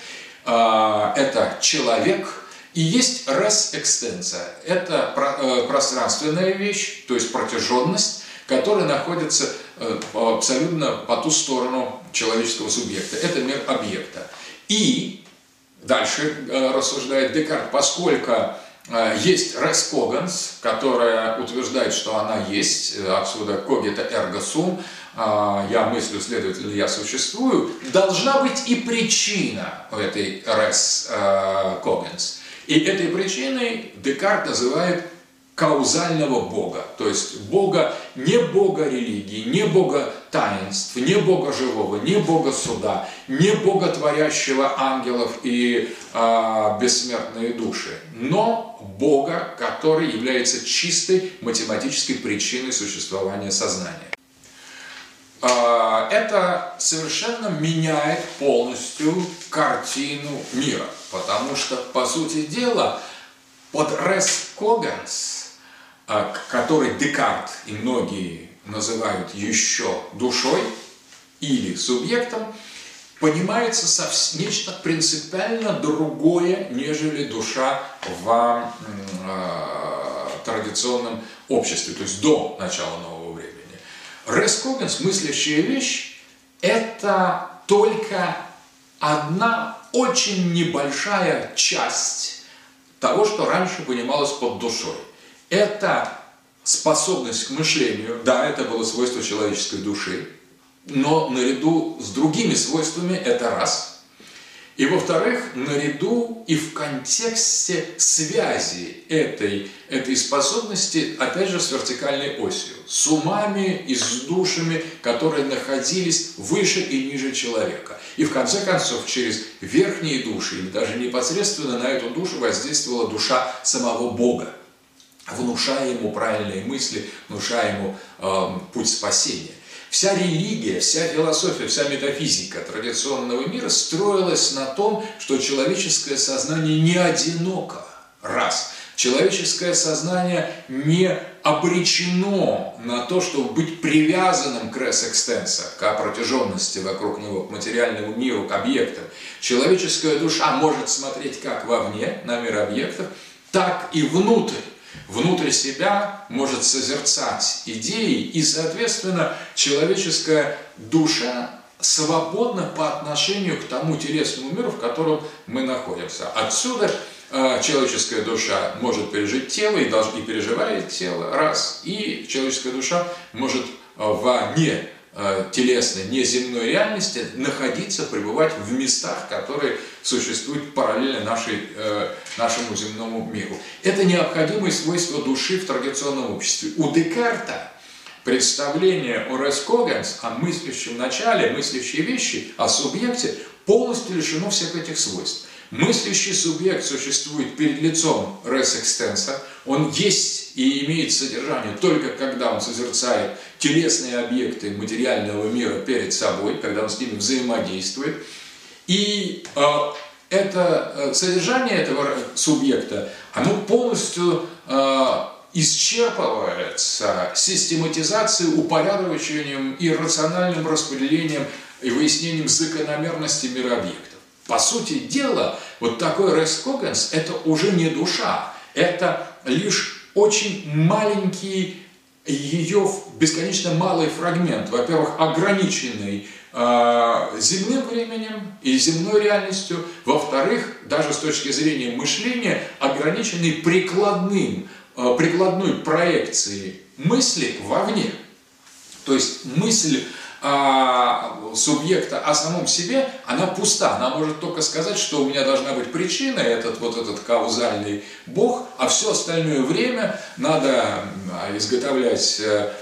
это человек, и есть res extensa, это пространственная вещь, то есть протяженность, которая находится абсолютно по ту сторону человеческого субъекта, это мир объекта. И дальше рассуждает Декарт, поскольку есть res cogens, которая утверждает, что она есть, отсюда cogito ergo sum, я мыслю, следовательно, я существую, должна быть и причина у этой res cogens. И этой причиной Декарт называет каузального Бога, то есть Бога, не Бога религии, не Бога таинств, не Бога живого, не Бога суда, не Бога, творящего ангелов и бессмертные души, но Бога, который является чистой математической причиной существования сознания. Это совершенно меняет полностью картину мира, потому что, по сути дела, под res cogens, который Декарт и многие называют еще душой или субъектом, понимается нечто принципиально другое, нежели душа в традиционном обществе, то есть до начала нового времени. Res cogens, мыслящая вещь, это только одна очень небольшая часть того, что раньше понималось под душой. Это способность к мышлению, да, это было свойство человеческой души, но наряду с другими свойствами это раз. И, во-вторых, наряду и в контексте связи этой способности, опять же, с вертикальной осью, с умами и с душами, которые находились выше и ниже человека. И, в конце концов, через верхние души, или даже непосредственно на эту душу воздействовала душа самого Бога, внушая ему правильные мысли, внушая ему путь спасения. Вся религия, вся философия, вся метафизика традиционного мира строилась на том, что человеческое сознание не одиноко. Раз. Человеческое сознание не обречено на то, чтобы быть привязанным к res extensa, к протяженности вокруг него, к материальному миру, к объектам. Человеческая душа может смотреть как вовне, на мир объектов, так и внутрь. Внутрь себя может созерцать идеи, и, соответственно, человеческая душа свободна по отношению к тому телесному миру, в котором мы находимся. Отсюда человеческая душа может пережить тело и переживает тело, раз, и человеческая душа может вне телесной, неземной реальности находиться, пребывать в местах, которые существуют параллельно нашему земному миру. Это необходимое свойство души в традиционном обществе. У Декарта представление о res cogens, о мыслящем начале, мыслящей вещи, о субъекте полностью лишено всех этих свойств. Мыслящий субъект существует перед лицом res extensa, он есть и имеет содержание только когда он созерцает телесные объекты материального мира перед собой, когда он с ними взаимодействует. И это содержание этого субъекта, оно полностью исчерпывается систематизацией, упорядочением и рациональным распределением и выяснением закономерности мира объектов. По сути дела, вот такой res cogens – это уже не душа, это лишь очень маленький ее бесконечно малый фрагмент, во-первых, ограниченный земным временем и земной реальностью, во-вторых, даже с точки зрения мышления, ограниченный прикладной проекцией мысли вовне. То есть мысль субъекта о самом себе, она пуста. Она может только сказать, что у меня должна быть причина, этот каузальный Бог, а все остальное время надо изготовлять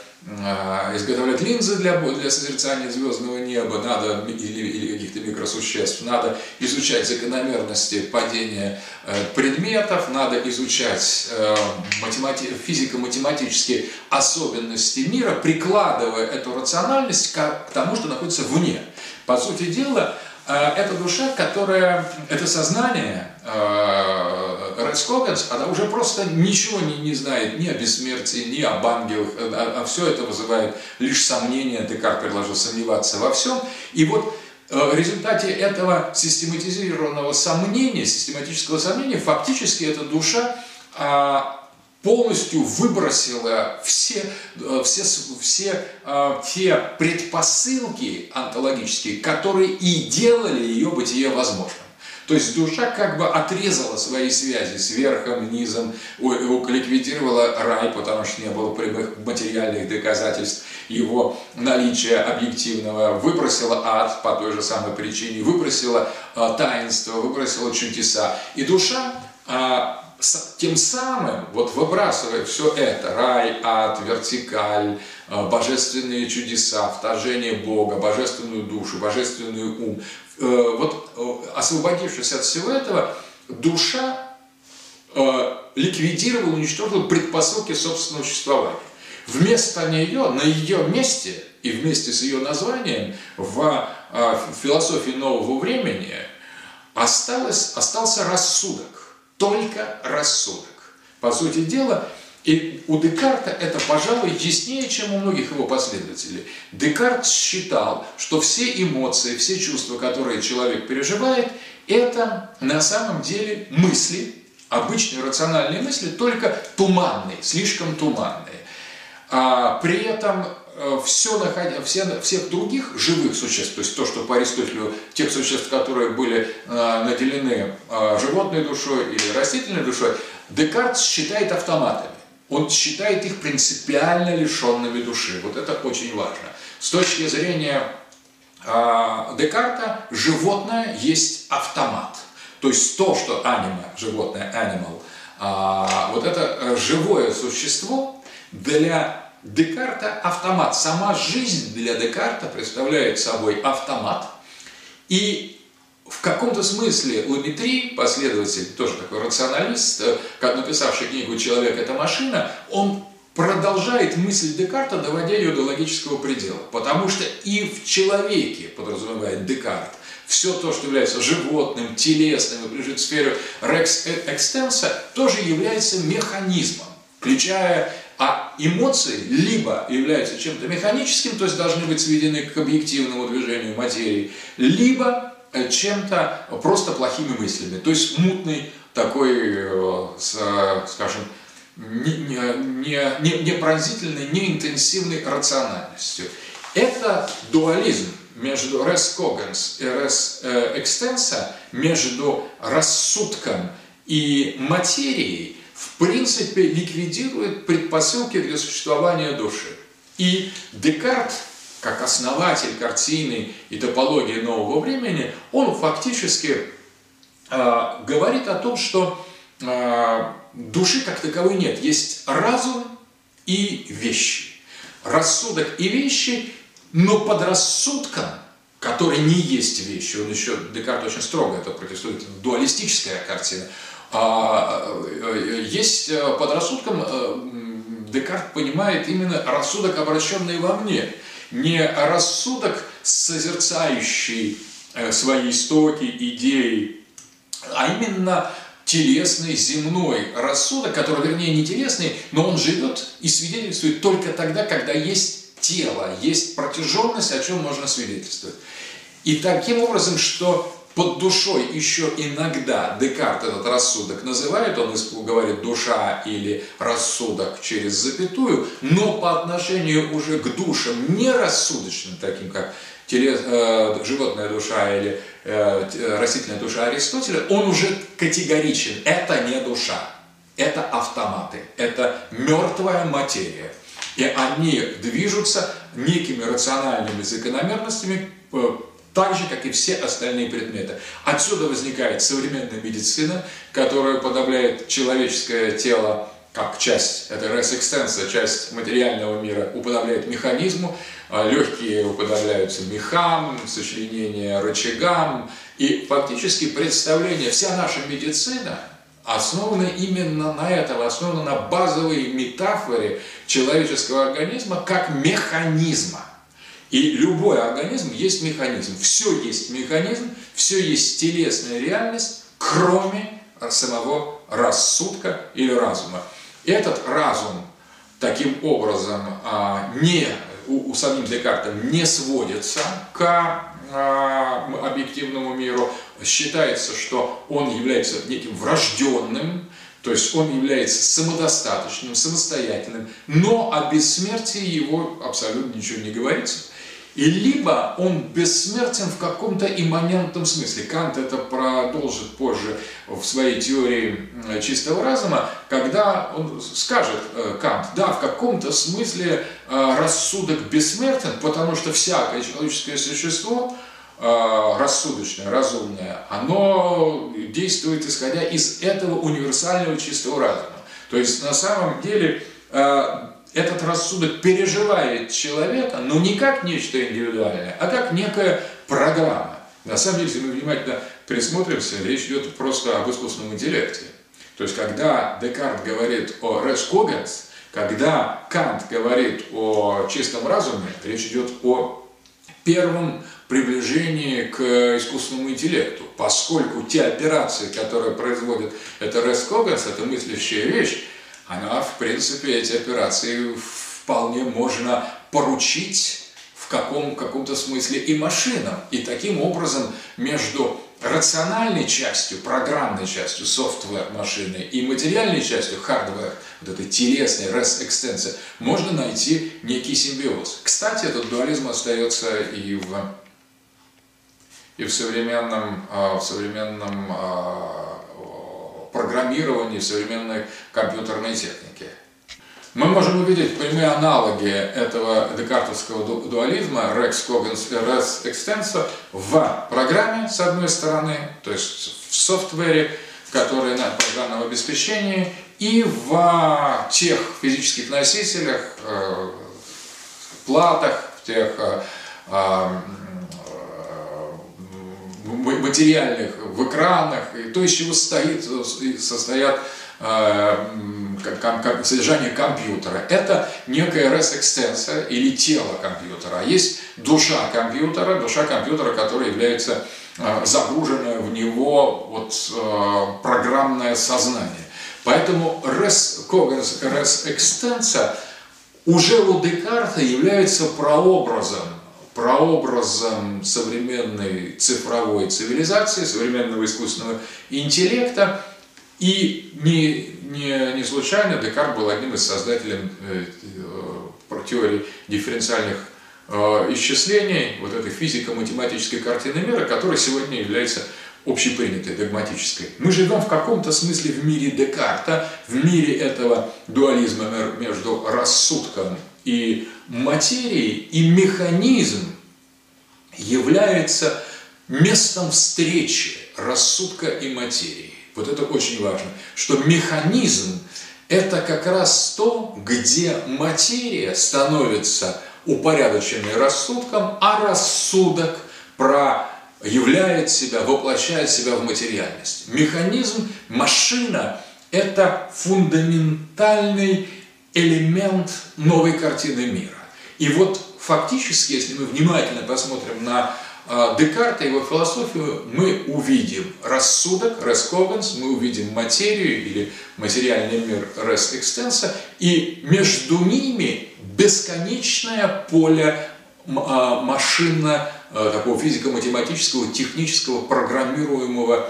линзы для созерцания звездного неба, надо, или каких-то микросуществ, надо изучать закономерности падения предметов, надо изучать физико-математические особенности мира, прикладывая эту рациональность к тому, что находится вне. По сути дела, это душа, это сознание, res cogens, она уже просто ничего не знает ни о бессмертии, ни об ангелах, а все это вызывает лишь сомнения. Декарт предложил сомневаться во всем. И вот в результате этого систематического сомнения, фактически эта душа полностью выбросила все те предпосылки онтологические, которые и делали ее бытие возможным. То есть душа как бы отрезала свои связи с верхом, низом, ликвидировала рай, потому что не было прямых материальных доказательств его наличия объективного, выбросила ад по той же самой причине, выбросила таинство, выбросила чудеса. И душа тем самым, выбрасывая все это, рай, ад, вертикаль, божественные чудеса, вторжение Бога, божественную душу, божественный ум, освободившись от всего этого, душа ликвидировала, уничтожила предпосылки собственного существования. Вместо нее, на ее месте и вместе с ее названием в философии нового времени остался рассудок. Только рассудок. По сути дела, и у Декарта это, пожалуй, яснее, чем у многих его последователей. Декарт считал, что все эмоции, все чувства, которые человек переживает, это на самом деле мысли, обычные рациональные мысли, только туманные, слишком туманные. При этом всех других живых существ, то есть то, что по Аристотелю, тех существ, которые были наделены животной душой или растительной душой, Декарт считает автоматами. Он считает их принципиально лишенными души. Вот это очень важно. С точки зрения Декарта животное есть автомат. То есть то, что anima, животное, animal, вот это живое существо для Декарта автомат. Сама жизнь для Декарта представляет собой автомат. И в каком-то смысле Ламетри, последователь, тоже такой рационалист, написавший книгу «Человек – это машина», он продолжает мысль Декарта, доводя ее до логического предела. Потому что и в человеке, подразумевает Декарт, все то, что является животным, телесным и лежит в сфере рекс экстенса, тоже является механизмом, включая эмоции либо являются чем-то механическим, то есть должны быть сведены к объективному движению материи, либо чем-то просто плохими мыслями, то есть мутный такой, скажем, не пронзительной, не интенсивной рациональностью. Это дуализм между res cogens и res extensa, между рассудком и материей, в принципе, ликвидирует предпосылки для существования души. И Декарт, как основатель картины и топологии нового времени, он фактически говорит о том, что души как таковой нет. Есть разум и вещи. Рассудок и вещи, но под рассудком, который не есть вещи, он еще, Декарт очень строго это протестует, дуалистическая картина, есть под рассудком, Декарт понимает именно рассудок, обращенный вовне, не рассудок, созерцающий свои истоки, идеи, а именно телесный, земной рассудок, который, вернее, не телесный, но он живет и свидетельствует только тогда, когда есть тело, есть протяженность, о чем можно свидетельствовать. И таким образом, что под душой еще иногда Декарт этот рассудок называет, он говорит душа или рассудок через запятую, но по отношению уже к душам нерассудочным, таким как животная душа или растительная душа Аристотеля, он уже категоричен. Это не душа, это автоматы, это мертвая материя. И они движутся некими рациональными закономерностями, так же, как и все остальные предметы. Отсюда возникает современная медицина, которая уподобляет человеческое тело как часть, это res extensa, часть материального мира, уподобляет механизму, легкие уподобляются мехам, сочленения рычагам, и фактически представление, вся наша медицина основана именно на этом, основана на базовой метафоре человеческого организма как механизма. И любой организм есть механизм. Все есть механизм, все есть телесная реальность, кроме самого рассудка или разума. И этот разум таким образом у самим Декартом не сводится к объективному миру. Считается, что он является неким врожденным, то есть он является самодостаточным, самостоятельным, но о бессмертии его абсолютно ничего не говорится. И либо он бессмертен в каком-то имманентном смысле. Кант это продолжит позже в своей теории чистого разума, когда он скажет, Кант, да, в каком-то смысле рассудок бессмертен, потому что всякое человеческое существо, рассудочное, разумное, оно действует исходя из этого универсального чистого разума. То есть на самом деле этот рассудок переживает человека, но не как нечто индивидуальное, а как некая программа. На самом деле, если мы внимательно присмотримся, речь идет просто об искусственном интеллекте. То есть, когда Декарт говорит о res cogens, когда Кант говорит о чистом разуме, речь идет о первом приближении к искусственному интеллекту, поскольку те операции, которые производит это res cogens, это мыслящая вещь, она, в принципе, эти операции вполне можно поручить в каком-то смысле и машинам. И таким образом между рациональной частью, программной частью, software машины и материальной частью, hardware, вот этой телесной res extensa, можно найти некий симбиоз. Кстати, этот дуализм остается и в современном программировании, в современной компьютерной технике. Мы можем увидеть прямые аналоги этого декартовского дуализма Rex Cogens и Res Extensa в программе, с одной стороны, то есть в софтвере, который на программном обеспечении, и в тех физических носителях, платах, в тех материальных, в экранах, и то, из чего состоят содержание компьютера. Это некая res extensa или тело компьютера. А есть душа компьютера, которая является загруженное в него программное сознание. Поэтому res cogens, res extensa уже у Декарта является прообразом современной цифровой цивилизации, современного искусственного интеллекта. И не случайно Декарт был одним из создателей теории дифференциальных исчислений, вот этой физико-математической картины мира, которая сегодня является общепринятой, догматической. Мы живем в каком-то смысле в мире Декарта, в мире этого дуализма между рассудком и материей, и механизм является местом встречи рассудка и материи. Вот это очень важно, что механизм – это как раз то, где материя становится упорядоченной рассудком, а рассудок проявляет себя, воплощает себя в материальность. Механизм, машина – это фундаментальный элемент новой картины мира. И вот фактически, если мы внимательно посмотрим на Декарта и его философию, мы увидим рассудок, res cogens, мы увидим материю или материальный мир, res extensa, и между ними бесконечное поле машинно, такого физико-математического, технического, программируемого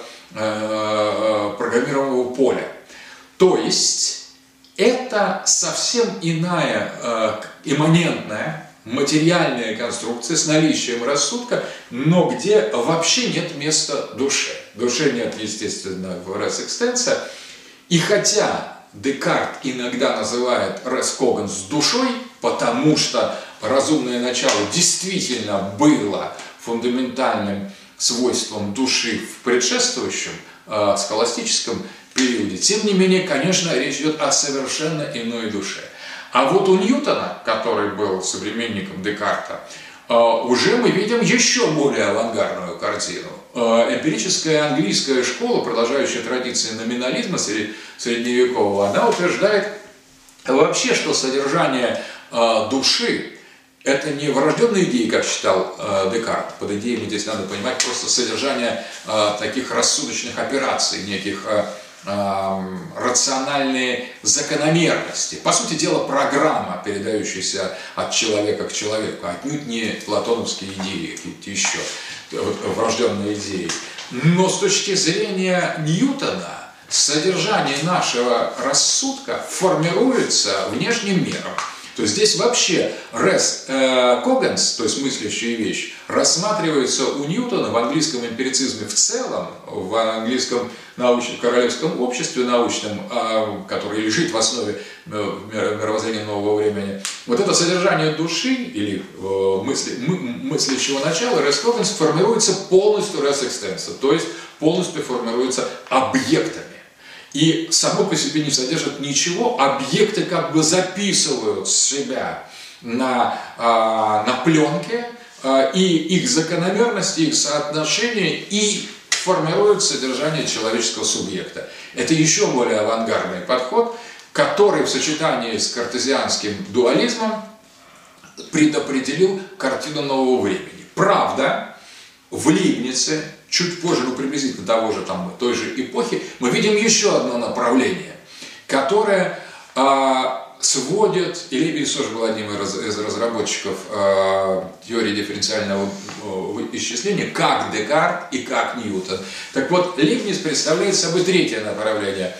поля. То есть это совсем иная имманентная материальная конструкция с наличием рассудка, но где вообще нет места душе. Душе нет, естественно, в res extensa. И хотя Декарт иногда называет res cogens душой, потому что разумное начало действительно было фундаментальным свойством души в предшествующем схоластическом периоде, тем не менее, конечно, речь идет о совершенно иной душе. А вот у Ньютона, который был современником Декарта, уже мы видим еще более авангардную картину. Эмпирическая английская школа, продолжающая традиции номинализма средневекового, она утверждает вообще, что содержание души – это не врожденные идеи, как считал Декарт. Под идеями здесь надо понимать просто содержание таких рассудочных операций, неких рациональные закономерности. По сути дела, программа, передающаяся от человека к человеку, отнюдь не платоновские идеи, какие-то еще врожденные идеи. Но с точки зрения Ньютона, содержание нашего рассудка формируется внешним миром. То есть здесь вообще res cogens, то есть мыслящая вещь, рассматривается у Ньютона в английском эмпирицизме в целом, в английском королевском обществе научном, которое лежит в основе мировоззрения нового времени. Вот это содержание души или мыслящего начала res cogens формируется полностью res extensa, то есть полностью формируется объектами. И само по себе не содержит ничего, объекты как бы записывают себя на пленке, и их закономерности, их соотношения, и формируют содержание человеческого субъекта. Это еще более авангардный подход, который в сочетании с картезианским дуализмом предопределил картину нового времени. Правда, в Лейбнице, чуть позже, приблизительно той же эпохи, мы видим еще одно направление, которое сводит, и Лейбниц тоже был одним из разработчиков теории дифференциального исчисления, как Декарт и как Ньютон. Так вот, Лейбниц представляет собой третье направление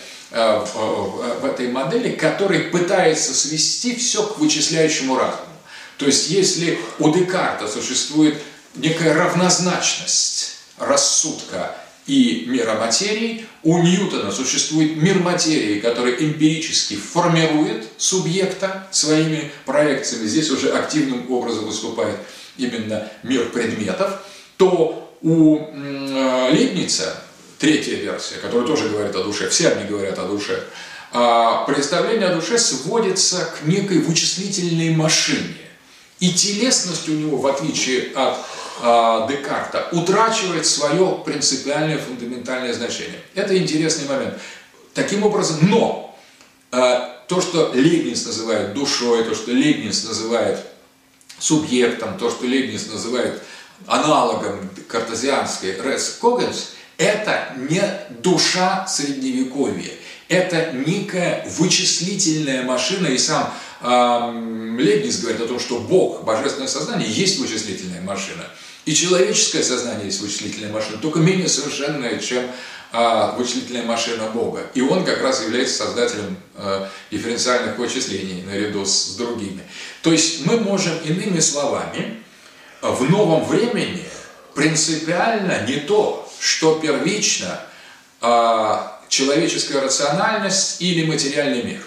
в этой модели, который пытается свести все к вычисляющему разуму. То есть, если у Декарта существует некая равнозначность рассудка и мира материи. У Ньютона существует мир материи, который эмпирически формирует субъекта своими проекциями. Здесь уже активным образом выступает именно мир предметов. То у Лейбница, третья версия, которая тоже говорит о душе, все они говорят о душе, представление о душе сводится к некой вычислительной машине. И телесность у него, в отличие от Декарта, утрачивает свое принципиальное, фундаментальное значение. Это интересный момент. Таким образом, но то, что Лейбниц называет душой, то, что Лейбниц называет субъектом, то, что Лейбниц называет аналогом картезианской Рес Когенс, это не душа средневековья. Это некая вычислительная машина, и сам Лейбниц говорит о том, что Бог, божественное сознание, есть вычислительная машина. И человеческое сознание есть вычислительная машина, только менее совершенная, чем вычислительная машина Бога. И он как раз является создателем дифференциальных вычислений наряду с другими. То есть мы можем, иными словами, в новом времени принципиально не то, что первично человеческая рациональность или материальный мир.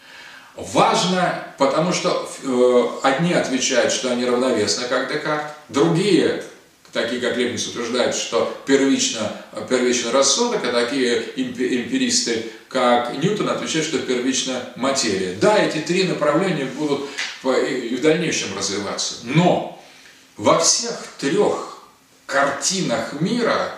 Важно, потому что одни отвечают, что они равновесны, как Декарт, другие, такие как Лейбниц, утверждают, что первично рассудок, а такие эмпиристы, как Ньютон, отвечают, что первично материя. Да, эти три направления будут и в дальнейшем развиваться, но во всех трех картинах мира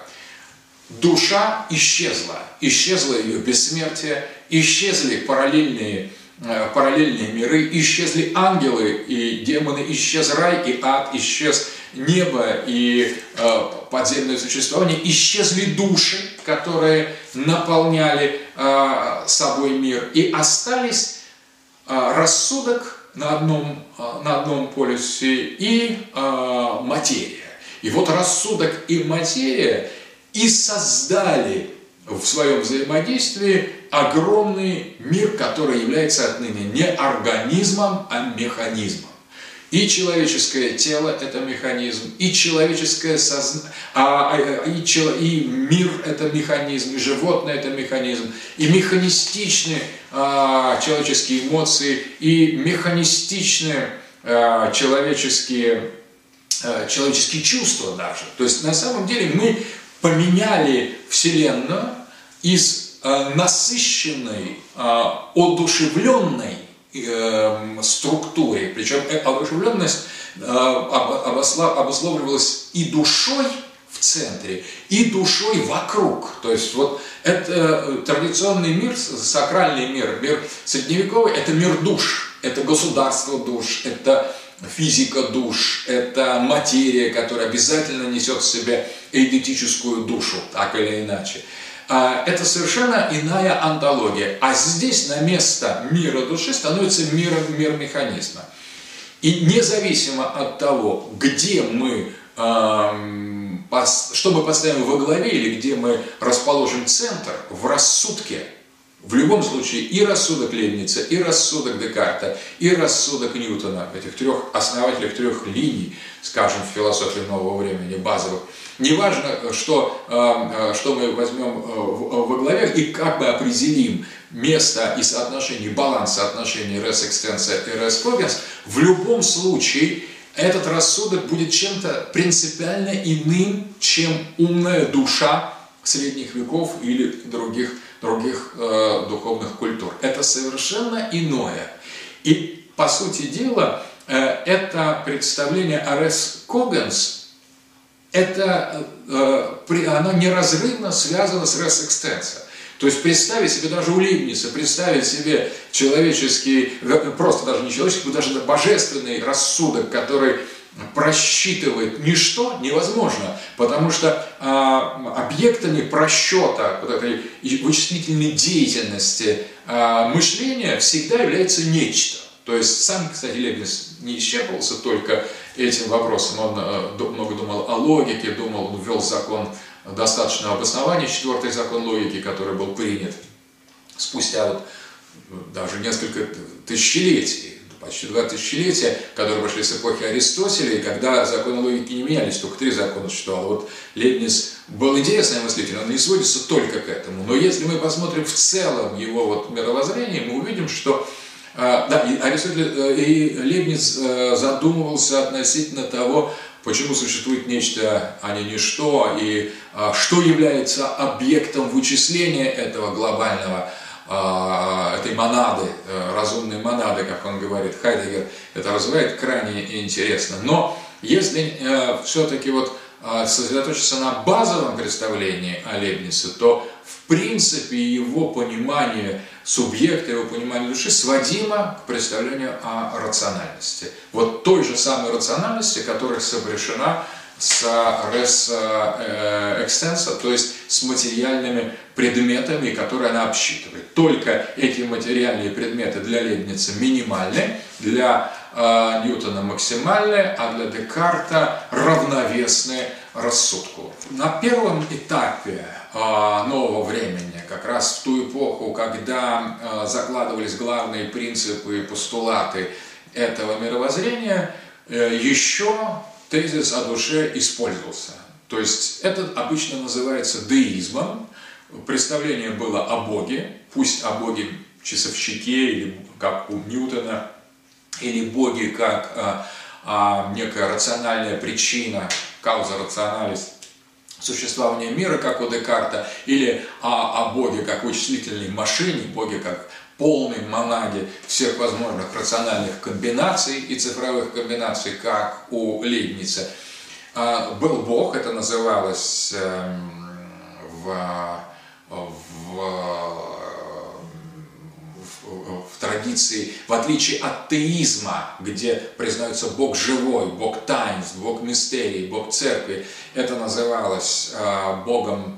душа исчезла. Исчезло ее бессмертие, исчезли параллельные миры, исчезли ангелы и демоны, исчез рай и ад, исчез небо и подземное существование, исчезли души, которые наполняли собой мир, и остались рассудок на одном полюсе и материя. И вот рассудок и материя и создали в своем взаимодействии огромный мир, который является отныне не организмом, а механизмом. И человеческое тело – это механизм, и человеческое и мир – это механизм, и животное – это механизм, и механистичные человеческие эмоции, и механистичные человеческие чувства даже. То есть на самом деле мы поменяли Вселенную из насыщенной, одушевленной структуре, причем одушевленность обусловливалась и душой в центре, и душой вокруг. То есть вот это традиционный мир, сакральный мир, мир средневековый, это мир душ, это государство душ, это физика душ, это материя, которая обязательно несет в себе эйдетическую душу, так или иначе. Это совершенно иная онтология. А здесь на место мира души становится мир механизма. И независимо от того, где мы, что мы поставим во главе или где мы расположим центр, в рассудке, в любом случае и рассудок Лейбница, и рассудок Декарта, и рассудок Ньютона, этих трех основателях трех линий, скажем, в философии нового времени, базовых, неважно, что мы возьмем во главе и как мы определим место и соотношение, баланс соотношений рес экстенса и рес когенс, в любом случае этот рассудок будет чем-то принципиально иным, чем умная душа средних веков или других духовных культур. Это совершенно иное. И, по сути дела, это представление о рес когенс, оно неразрывно связано с рес экстенса. То есть представить себе даже у Лейбница, представить себе человеческий, просто даже не человеческий, но даже божественный рассудок, который просчитывает ничто, невозможно, потому что объектами просчета вот этой вычислительной деятельности мышления всегда является нечто. То есть сам, кстати, Лейбниц не исчерпывался только этим вопросом, он много думал о логике, он ввел закон достаточного обоснования, четвертый закон логики, который был принят спустя даже несколько тысячелетий почти 2 тысячелетия, которые пошли с эпохи Аристотеля, и когда законы логики не менялись, только 3 закона существовало. Вот Лейбниц был интересный мыслитель, он не сводится только к этому. Но если мы посмотрим в целом его вот мировоззрение, мы увидим, что да, и Аристотель и Лейбниц задумывался относительно того, почему существует нечто, а не ничто, и что является объектом вычисления этого глобального, этой монады, разумной монады, как он говорит, Хайдеггер это развивает крайне интересно. Но если все-таки вот сосредоточиться на базовом представлении о Лейбнице, то в принципе его понимание субъекта, его понимание души сводимо к представлению о рациональности. Вот той же самой рациональности, которая сопряжена с res extensa, то есть с материальными предметами, которые она обсчитывает. Только эти материальные предметы для Лейбница минимальны, для Ньютона максимальные, а для Декарта равновесны рассудку. На первом этапе нового времени, как раз в ту эпоху, когда закладывались главные принципы и постулаты этого мировоззрения, еще тезис о душе использовался. То есть это обычно называется деизмом. Представление было о Боге, пусть о Боге-часовщике, или как у Ньютона, или Боге как некая рациональная причина, кауза рационалис, существования мира, как у Декарта, или о Боге как вычислительной машине, Боге как полной монаде всех возможных рациональных комбинаций и цифровых комбинаций, как у Лейбница. Был Бог, это называлось в традиции, в отличие от теизма, где признается Бог живой, Бог таинств, Бог мистерий, Бог церкви, это называлось Богом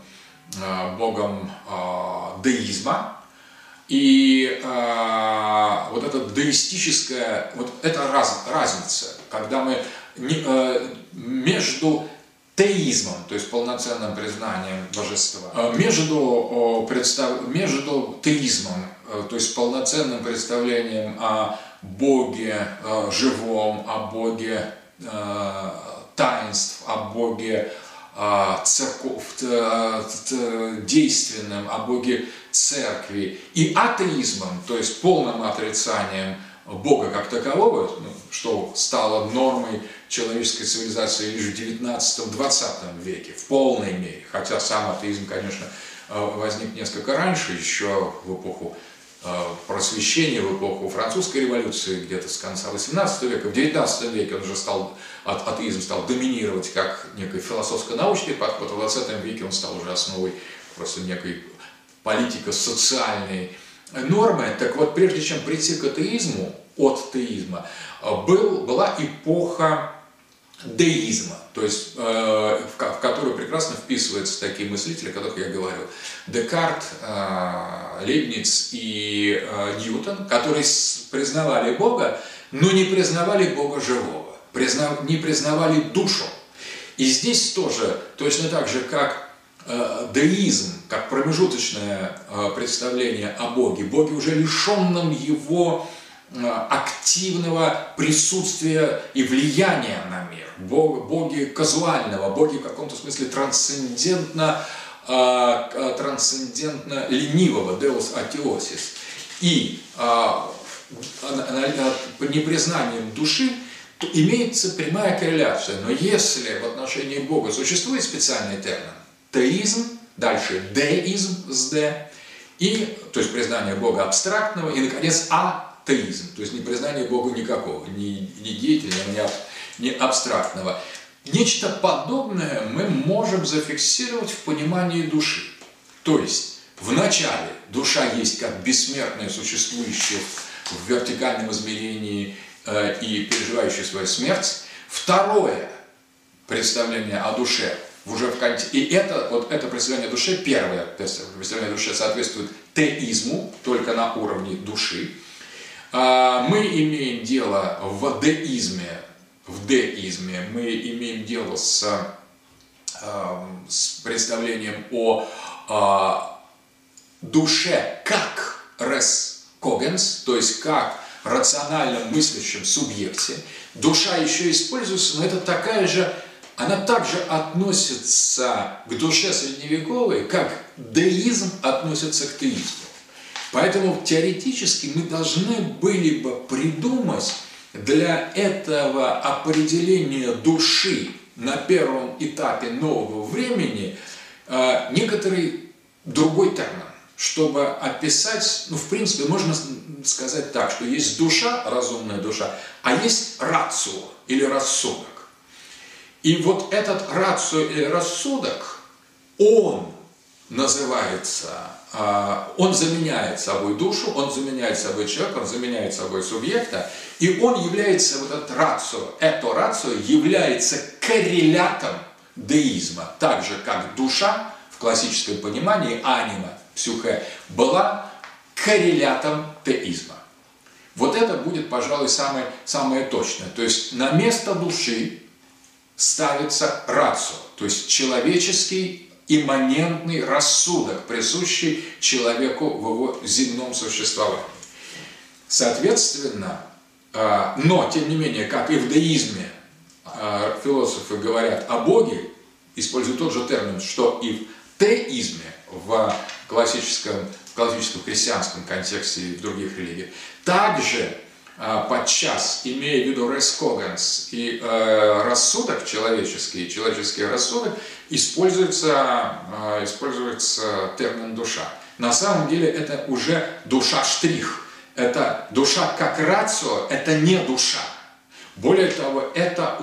деизма. И вот эта деистическая, вот это разница, когда мы между теизмом, то есть полноценным признанием божества, между теизмом, то есть полноценным представлением о Боге живом, о Боге таинств, о Боге действенным, о Боге церкви, и атеизмом, то есть полным отрицанием Бога как такового, что стало нормой человеческой цивилизации лишь в 19-20 веке, в полной мере, хотя сам атеизм, конечно, возник несколько раньше, еще в эпоху просвещения, в эпоху французской революции, где-то с конца 18 века, в 19 веке он уже атеизм стал доминировать как некий философско-научный подход, а в 20 веке он стал уже основой просто некой политико-социальной нормы. Так вот, прежде чем прийти к атеизму, от теизма, была эпоха деизма, то есть в которую прекрасно вписываются такие мыслители, о которых я говорил. Декарт, Лейбниц и Ньютон, которые признавали Бога, но не признавали Бога живого, не признавали душу. И здесь тоже, точно так же, как деизм, как промежуточное представление о Боге, Боге уже лишенном его активного присутствия и влияния на мир, Боге казуального, Боге в каком-то смысле трансцендентно ленивого, Deus Atheosis. И непризнанием души имеется прямая корреляция. Но если в отношении Бога существует специальный термин теизм, дальше деизм с «д», и, то есть признание Бога абстрактного, и, наконец, атеизм, то есть непризнание Бога никакого, ни деятельного, ни абстрактного. Нечто подобное мы можем зафиксировать в понимании души. То есть, вначале душа есть как бессмертное существующее в вертикальном измерении и переживающее свою смерть. Второе представление о душе уже в контексте. И это представление о душе, первое представление о душе соответствует теизму, только на уровне души. Мы имеем дело в деизме, мы имеем дело с представлением о душе как res cogens, то есть как рационально мыслящем субъекте. Душа еще используется, но это такая же, она также относится к душе средневековой, как деизм относится к теизму. Поэтому теоретически мы должны были бы придумать для этого определения души на первом этапе нового времени некоторый другой термин, чтобы описать, в принципе, можно сказать так, что есть душа, разумная душа, а есть рацио или рассудок. И вот этот рацио или рассудок, он называется, он заменяет собой душу, он заменяет собой человека, он заменяет собой субъекта, и он является, вот этот рацио, это рацио является коррелятом деизма, так же, как душа в классическом понимании, анима, псюхе, была коррелятом теизма. Вот это будет, пожалуй, самое точное. То есть на место души ставится рацио, то есть человеческий имманентный рассудок, присущий человеку в его земном существовании. Соответственно, но, тем не менее, как и в деизме философы говорят о Боге, используют тот же термин, что и в теизме, в классическом христианском контексте и в других религиях, также подчас, имея в виду res cogens и рассудок человеческий рассудок, используется термин душа. На самом деле это уже душа-штрих. Это душа как рацио, это не душа. Более того, это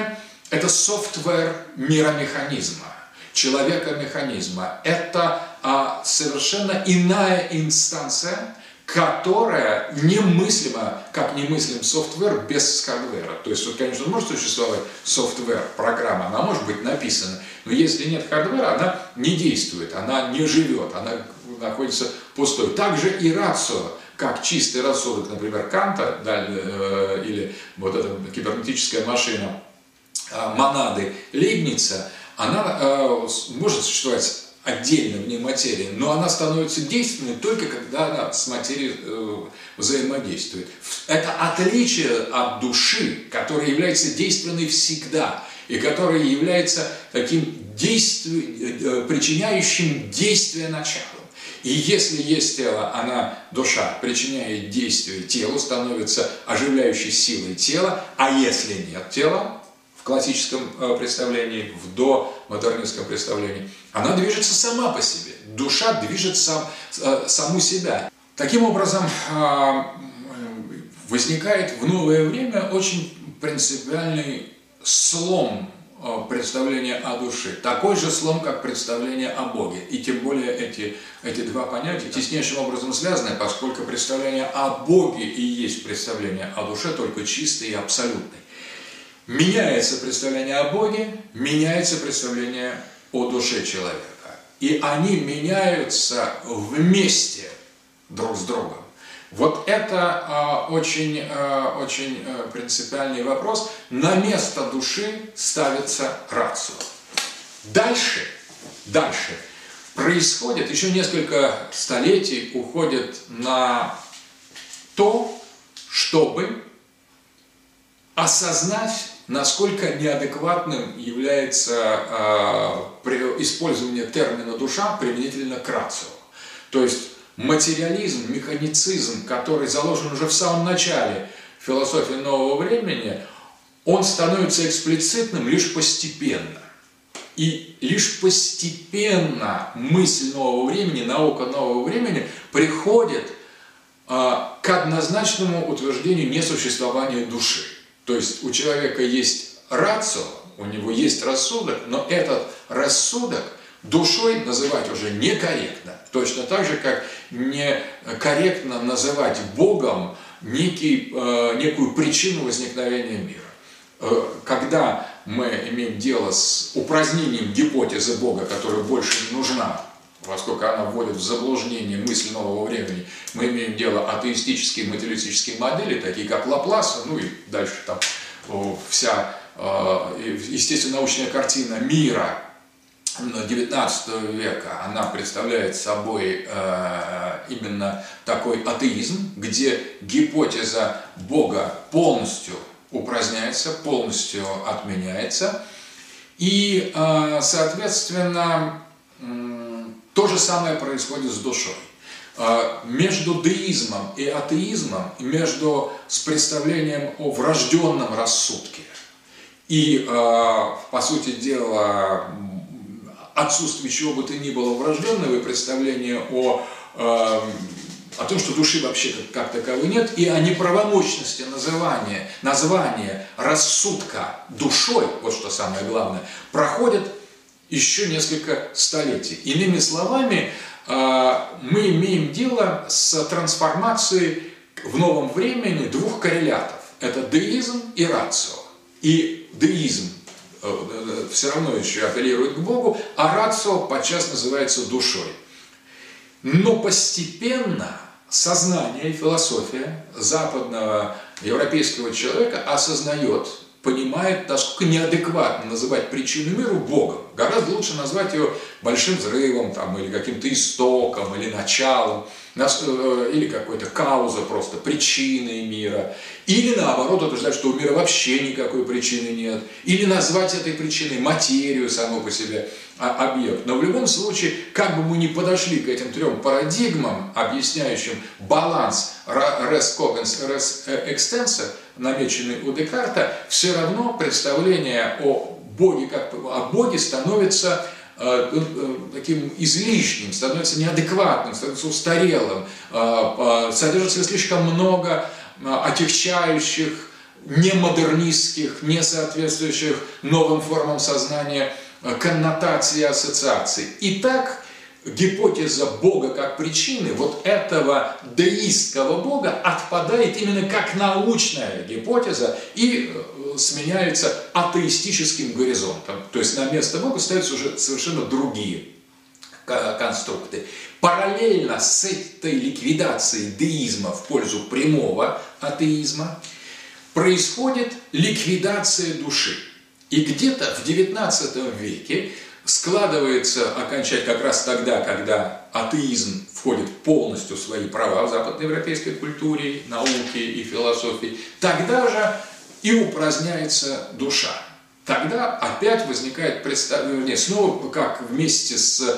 софтвер миромеханизма, человека-механизма. Это совершенно иная инстанция, которая немыслима, как немыслим софтвер без хардвера. То есть, конечно, может существовать софтвер, программа, она может быть написана, но если нет хардвера, она не действует, она не живет, она находится пустой. Также и рацио, как чистый рассудок, например, Канта, или вот эта кибернетическая машина монады Лейбница, она может существовать отдельно вне материи, но она становится действенной только когда она с материей взаимодействует. Это отличие от души, которая является действенной всегда и которая является таким причиняющим действие началом. И если есть тело, душа причиняет действие телу, становится оживляющей силой тела, а если нет тела, в классическом представлении, в домодернистском представлении, она движется сама по себе. Душа движет саму себя. Таким образом, возникает в новое время очень принципиальный слом представления о душе. Такой же слом, как представление о Боге. И тем более эти два понятия теснейшим образом связаны, поскольку представление о Боге и есть представление о душе, только чистое и абсолютное. Меняется представление о Боге, меняется представление о душе человека. И они меняются вместе друг с другом. Вот это очень принципиальный вопрос. На место души ставится рацио. Дальше происходит, еще несколько столетий уходит на то, чтобы осознать, насколько неадекватным является использование термина «душа» применительно к рацио. То есть материализм, механицизм, который заложен уже в самом начале философии нового времени, он становится эксплицитным лишь постепенно. И лишь постепенно мысль нового времени, наука нового времени приходит к однозначному утверждению несуществования души. То есть у человека есть рацио, у него есть рассудок, но этот рассудок душой называть уже некорректно. Точно так же, как некорректно называть Богом некую причину возникновения мира. Когда мы имеем дело с упразднением гипотезы Бога, которая больше не нужна, поскольку она вводит в заблуждение мысль нового времени, мы имеем дело атеистические и материалистические модели, такие как Лапласа, ну и дальше там вся естественно-научная картина мира XIX века, она представляет собой именно такой атеизм, где гипотеза Бога полностью упраздняется, полностью отменяется. И, соответственно, то же самое происходит с душой. Между деизмом и атеизмом, с представлением о врожденном рассудке и, по сути дела, отсутствие чего бы то ни было врожденного и представление о том, что души вообще как таковой нет, и о неправомощности названия рассудка душой, вот что самое главное, проходит еще несколько столетий. Иными словами, мы имеем дело с трансформацией в новом времени двух коррелятов. Это деизм и рацио. И деизм все равно еще апеллирует к Богу, а рацио подчас называется душой. Но постепенно сознание и философия западного европейского человека осознает, понимает, насколько неадекватно называть причину миру Богом. Гораздо лучше назвать его большим взрывом, или каким-то истоком, или началом, или какой-то кауза, просто причиной мира. Или наоборот утверждать, что у мира вообще никакой причины нет. Или назвать этой причиной материю саму по себе объект. Но в любом случае, как бы мы ни подошли к этим трем парадигмам, объясняющим баланс res cogens, res extensa, намеченный у Декарта, все равно представление о Боге становится таким излишним, становится неадекватным, становится устарелым, содержится слишком много отягчающих, немодернистских, не соответствующих новым формам сознания коннотаций и ассоциаций. Итак, гипотеза Бога как причины, вот этого деистского Бога, отпадает именно как научная гипотеза и сменяется атеистическим горизонтом. То есть на место Бога ставятся уже совершенно другие конструкты. Параллельно с этой ликвидацией деизма в пользу прямого атеизма происходит ликвидация души. И где-то в XIX веке складывается окончательно как раз тогда, когда атеизм входит полностью в свои права в западноевропейской культуре, науке и философии, тогда же и упраздняется душа. Тогда опять возникает представление, снова как вместе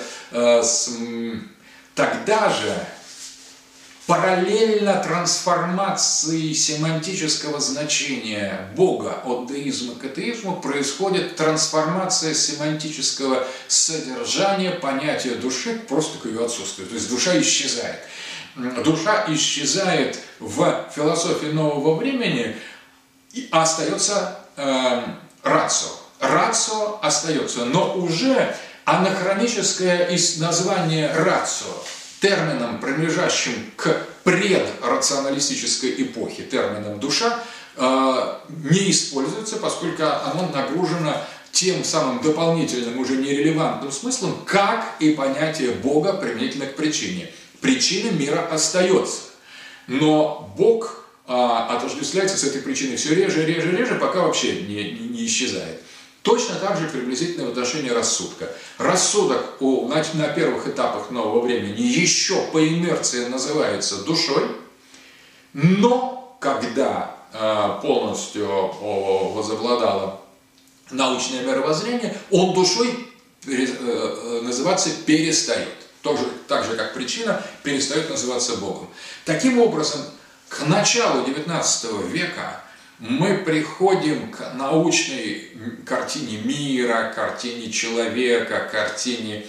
тогда же параллельно трансформации семантического значения Бога от деизма к атеизму происходит трансформация семантического содержания понятия души просто к ее отсутствию. То есть душа исчезает. Душа исчезает в философии нового времени, а остается рацио. Рацио остается, но уже анахроническое название рацио термином, принадлежащим к предрационалистической эпохе, термином «душа», не используется, поскольку оно нагружено тем самым дополнительным, уже нерелевантным смыслом, как и понятие Бога применительно к причине. Причина мира остается, но Бог отождествляется с этой причиной все реже, пока вообще не исчезает. Точно так же приблизительно в отношении рассудка. Рассудок на первых этапах нового времени еще по инерции называется душой, но когда полностью возобладало научное мировоззрение, он душой называться перестает. Так же, как причина перестает называться Богом. Таким образом, к началу XIX века мы приходим к научной картине мира, картине человека, картине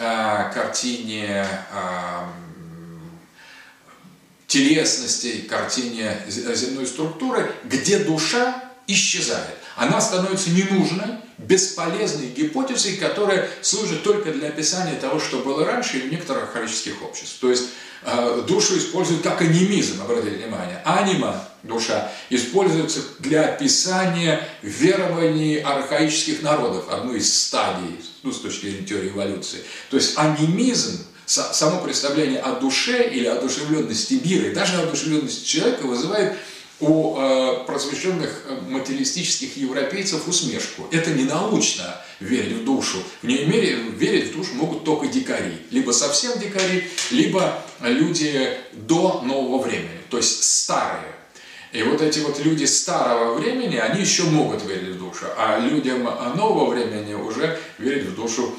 телесности, картине земной структуры, где душа исчезает. Она становится ненужной, бесполезной гипотезой, которая служит только для описания того, что было раньше и в некоторых архаических обществах. То есть душу используют как анимизм, обратите внимание. Анима, душа, используется для описания верований архаических народов, одной из стадий, с точки зрения теории эволюции. То есть анимизм, само представление о душе или одушевленности мира, и даже одушевленности человека вызывает у просвещенных материалистических европейцев усмешку. Это не научно верить в душу. В ней мере верить в душу могут только дикари. Либо совсем дикари, либо люди до нового времени, то есть старые. И вот эти вот люди старого времени, они еще могут верить в душу, а людям нового времени уже верить в душу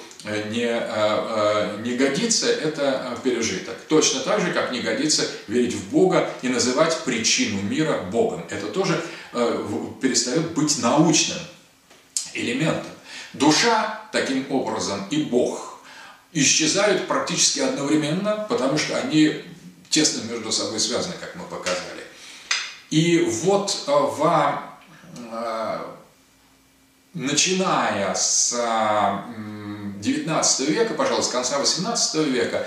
не годится, это пережиток. Точно так же, как не годится верить в Бога и называть причину мира Богом. Это тоже перестает быть научным элементом. Душа, таким образом, и Бог исчезают практически одновременно, потому что они тесно между собой связаны, как мы показали. И вот начиная с XIX века, пожалуй, с конца XVIII века,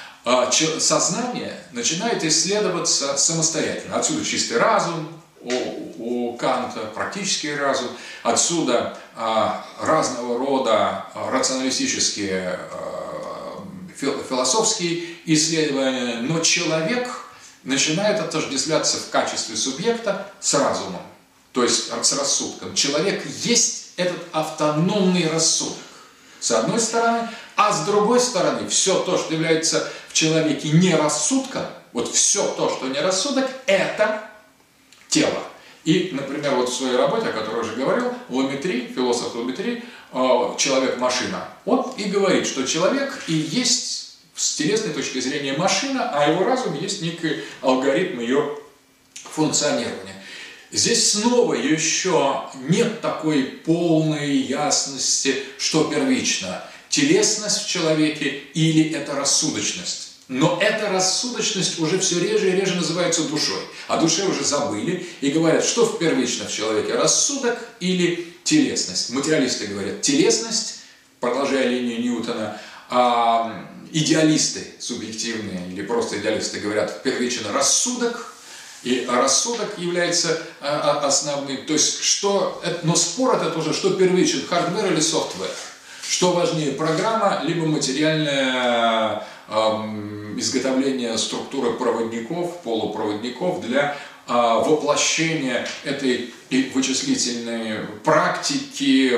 сознание начинает исследоваться самостоятельно. Отсюда чистый разум у Канта, практический разум, отсюда разного рода рационалистические философские исследования, но человек начинает отождествляться в качестве субъекта с разумом, то есть с рассудком. Человек есть этот автономный рассудок, с одной стороны, а с другой стороны, все то, что является в человеке не рассудком, вот все то, что не рассудок, это тело. И, например, вот в своей работе, о которой я уже говорил, Ламетри, философ Ламетри, «Человек-машина», он и говорит, что человек и есть с телесной точки зрения машина, а его разум есть некий алгоритм ее функционирования. Здесь снова еще нет такой полной ясности, что первично. Телесность в человеке или это рассудочность. Но эта рассудочность уже все реже и реже называется душой. О душе уже забыли и говорят, что первично в человеке, рассудок или телесность. Материалисты говорят телесность, продолжая линию Ньютона, а идеалисты субъективные или просто идеалисты говорят первичен рассудок, и рассудок является основным. То есть, но спор это тоже, что первичен, хардвер или софтвер. Что важнее, программа, либо материальное изготовление структуры проводников, полупроводников для воплощения этой вычислительной практики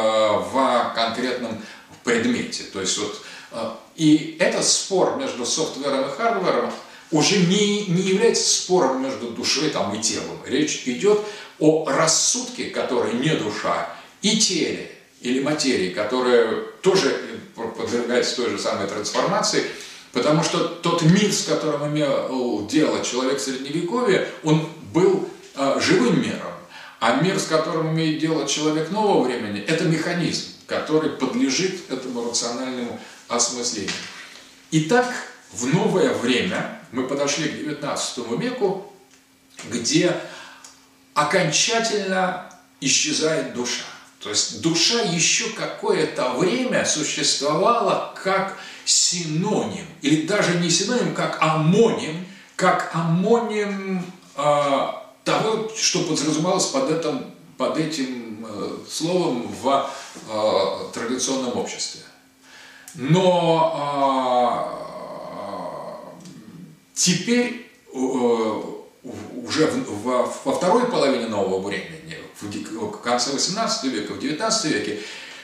в конкретном предмете. То есть вот, и этот спор между софтвером и хардвером уже не является спором между душой и телом. Речь идет о рассудке, который не душа, и теле или материи, которая тоже подвергается той же самой трансформации, потому что тот мир, с которым имел дело человек Средневековья, он был живым миром, а мир, с которым имеет дело человек нового времени, это механизм, который подлежит этому рациональному осмыслению. Итак, в новое время мы подошли к XIX веку, где окончательно исчезает душа. То есть душа еще какое-то время существовала как синоним, или даже не синоним, как амоним того, что подразумевалось под этим словом в традиционном обществе. Но теперь уже во второй половине нового времени, в конце XVIII века, в XIX веке,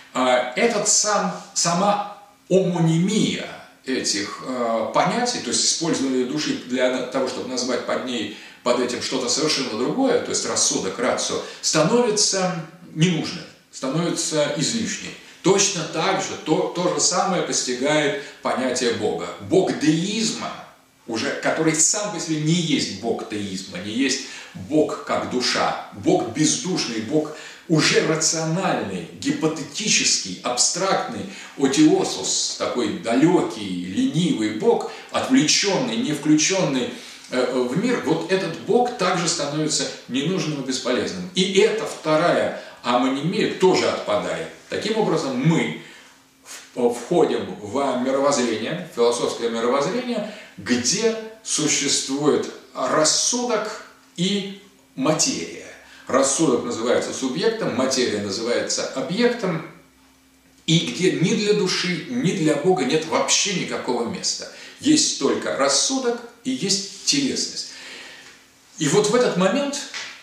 сама омонимия этих понятий, то есть использование души для того, чтобы назвать под этим что-то совершенно другое, то есть рассудок, рацио, становится ненужным, становится излишней. Точно так же то же самое постигает понятие Бога. Бог деизма, который сам по себе не есть Бог теизма, не есть Бог как душа, Бог бездушный, Бог уже рациональный, гипотетический, абстрактный, отиосус, такой далекий, ленивый Бог, отвлеченный, не включенный в мир, вот этот Бог также становится ненужным и бесполезным. И эта вторая амонимия тоже отпадает. Таким образом, мы входим в мировоззрение, философское мировоззрение, где существует рассудок и материя. Рассудок называется субъектом, материя называется объектом, и где ни для души, ни для Бога нет вообще никакого места. Есть только рассудок и есть телесность. И вот в этот момент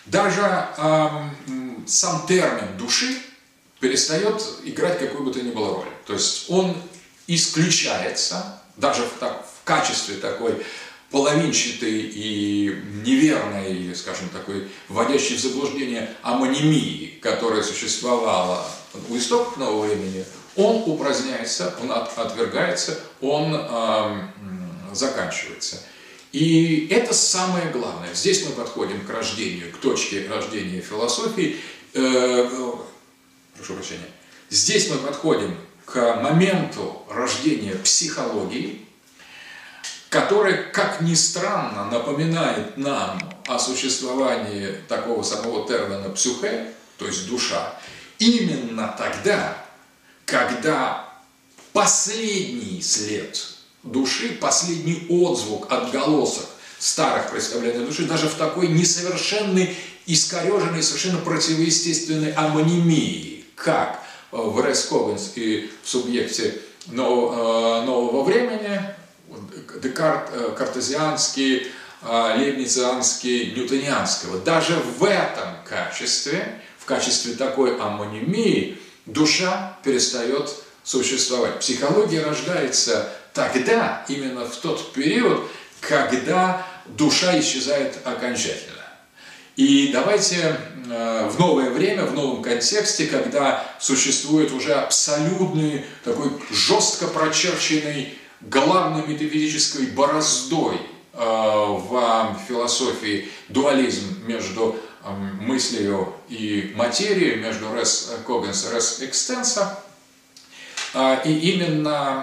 Даже сам термин души перестает играть какую бы то ни было роль. То есть он исключается, даже в качестве такой половинчатой и неверной, или, скажем, такой вводящей в заблуждение амонимии, которая существовала у истоков нового времени, он упраздняется, он отвергается, он заканчивается. И это самое главное. Здесь мы подходим к рождению, к точке рождения философии. Прошу прощения. Здесь мы подходим к моменту рождения психологии, которая, как ни странно, напоминает нам о существовании такого самого термина «псюхе», то есть душа, именно тогда, когда последний след души, последний отзвук, отголосок старых представлений души, даже в такой несовершенной, искореженной, совершенно противоестественной амонимии, как в Рес Когенс и в субъекте нового времени, Декарт, картезианский, лейбницианский, ньютонианского. Даже в этом качестве, в качестве такой амонимии, душа перестает существовать. Психология рождается тогда, именно в тот период, когда душа исчезает окончательно. И давайте в новое время, в новом контексте, когда существует уже абсолютный, такой жестко прочерченный главной метафизической бороздой в философии дуализм между мыслью и материей, между рес когенс и рес экстенса. И именно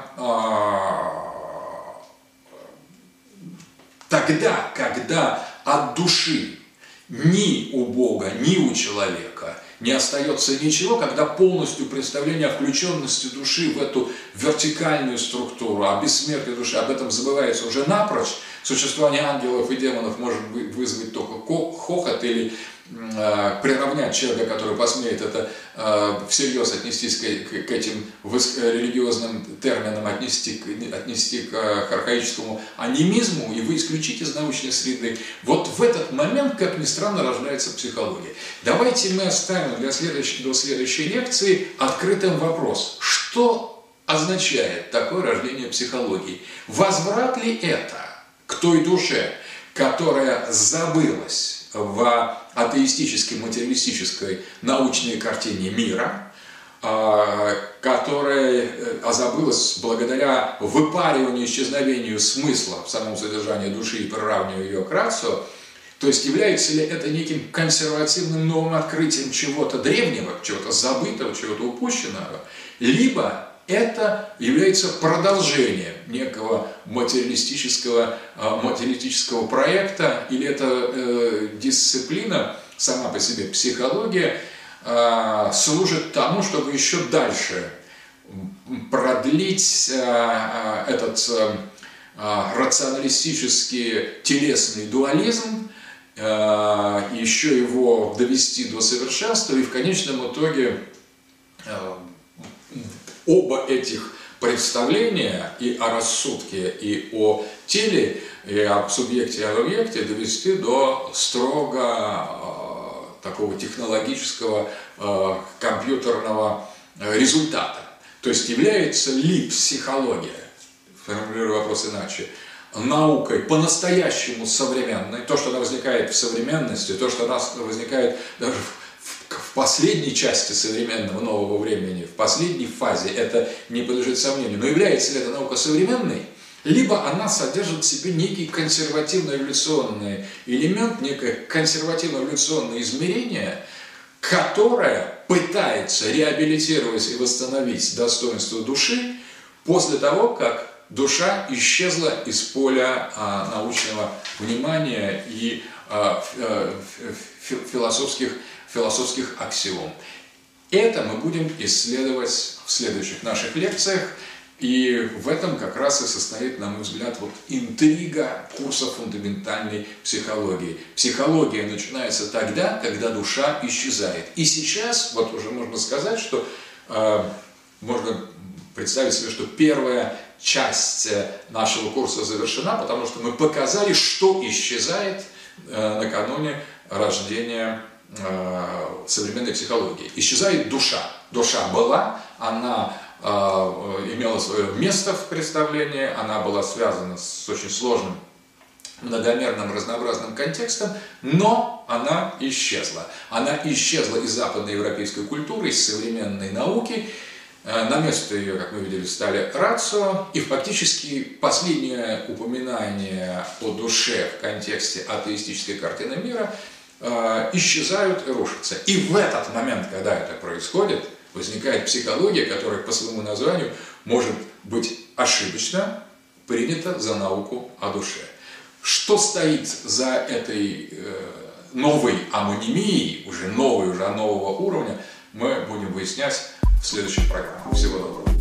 тогда, когда от души ни у Бога, ни у человека не остается ничего, когда полностью представление о включенности души в эту вертикальную структуру, о бессмертии души, об этом забывается уже напрочь, существование ангелов и демонов может вызвать только хохот или приравнять человека, который посмеет это всерьез отнестись к этим религиозным терминам, отнести к архаическому анимизму, и вы исключите из научной среды. Вот в этот момент, как ни странно, рождается психология. Давайте мы оставим до следующей лекции открытым вопрос. Что означает такое рождение психологии? Возврат ли это к той душе, которая забылась в атеистической, материалистической научной картине мира, которая забылась благодаря выпариванию, исчезновению смысла в самом содержании души и приравниванию ее к рацио? То есть является ли это неким консервативным новым открытием чего-то древнего, чего-то забытого, чего-то упущенного, либо это является продолжением некого материалистического проекта, или это дисциплина, сама по себе психология, служит тому, чтобы еще дальше продлить этот рационалистический телесный дуализм, еще его довести до совершенства, и в конечном итоге оба этих представления и о рассудке, и о теле, и об субъекте, и об объекте довести до строго такого технологического компьютерного результата. То есть является ли психология, формулирую вопрос иначе, наукой по-настоящему современной, то, что она возникает в современности, то, что она возникает даже в последней части современного нового времени, в последней фазе, это не подлежит сомнению. Но является ли эта наука современной, либо она содержит в себе некий консервативно-эволюционный элемент, некое консервативно-эволюционное измерение, которое пытается реабилитировать и восстановить достоинство души после того, как душа исчезла из поля научного внимания и философских аксиом. Это мы будем исследовать в следующих наших лекциях, и в этом как раз и состоит, на мой взгляд, вот интрига курса фундаментальной психологии. Психология начинается тогда, когда душа исчезает. И сейчас, вот уже можно сказать, что можно представить себе, что первая часть нашего курса завершена, потому что мы показали, что исчезает накануне рождения современной психологии. Исчезает душа. Душа была, она имела свое место в представлении, она была связана с очень сложным, многомерным, разнообразным контекстом, но она исчезла. Она исчезла из западноевропейской культуры, из современной науки. На место ее, как мы видели, стали рацио, и фактически последнее упоминание о душе в контексте атеистической картины мира исчезают и рушатся. И в этот момент, когда это происходит, возникает психология, которая по своему названию может быть ошибочно принята за науку о душе. Что стоит за этой новой амонимией, уже нового уровня, мы будем выяснять в следующей программе. Всего доброго.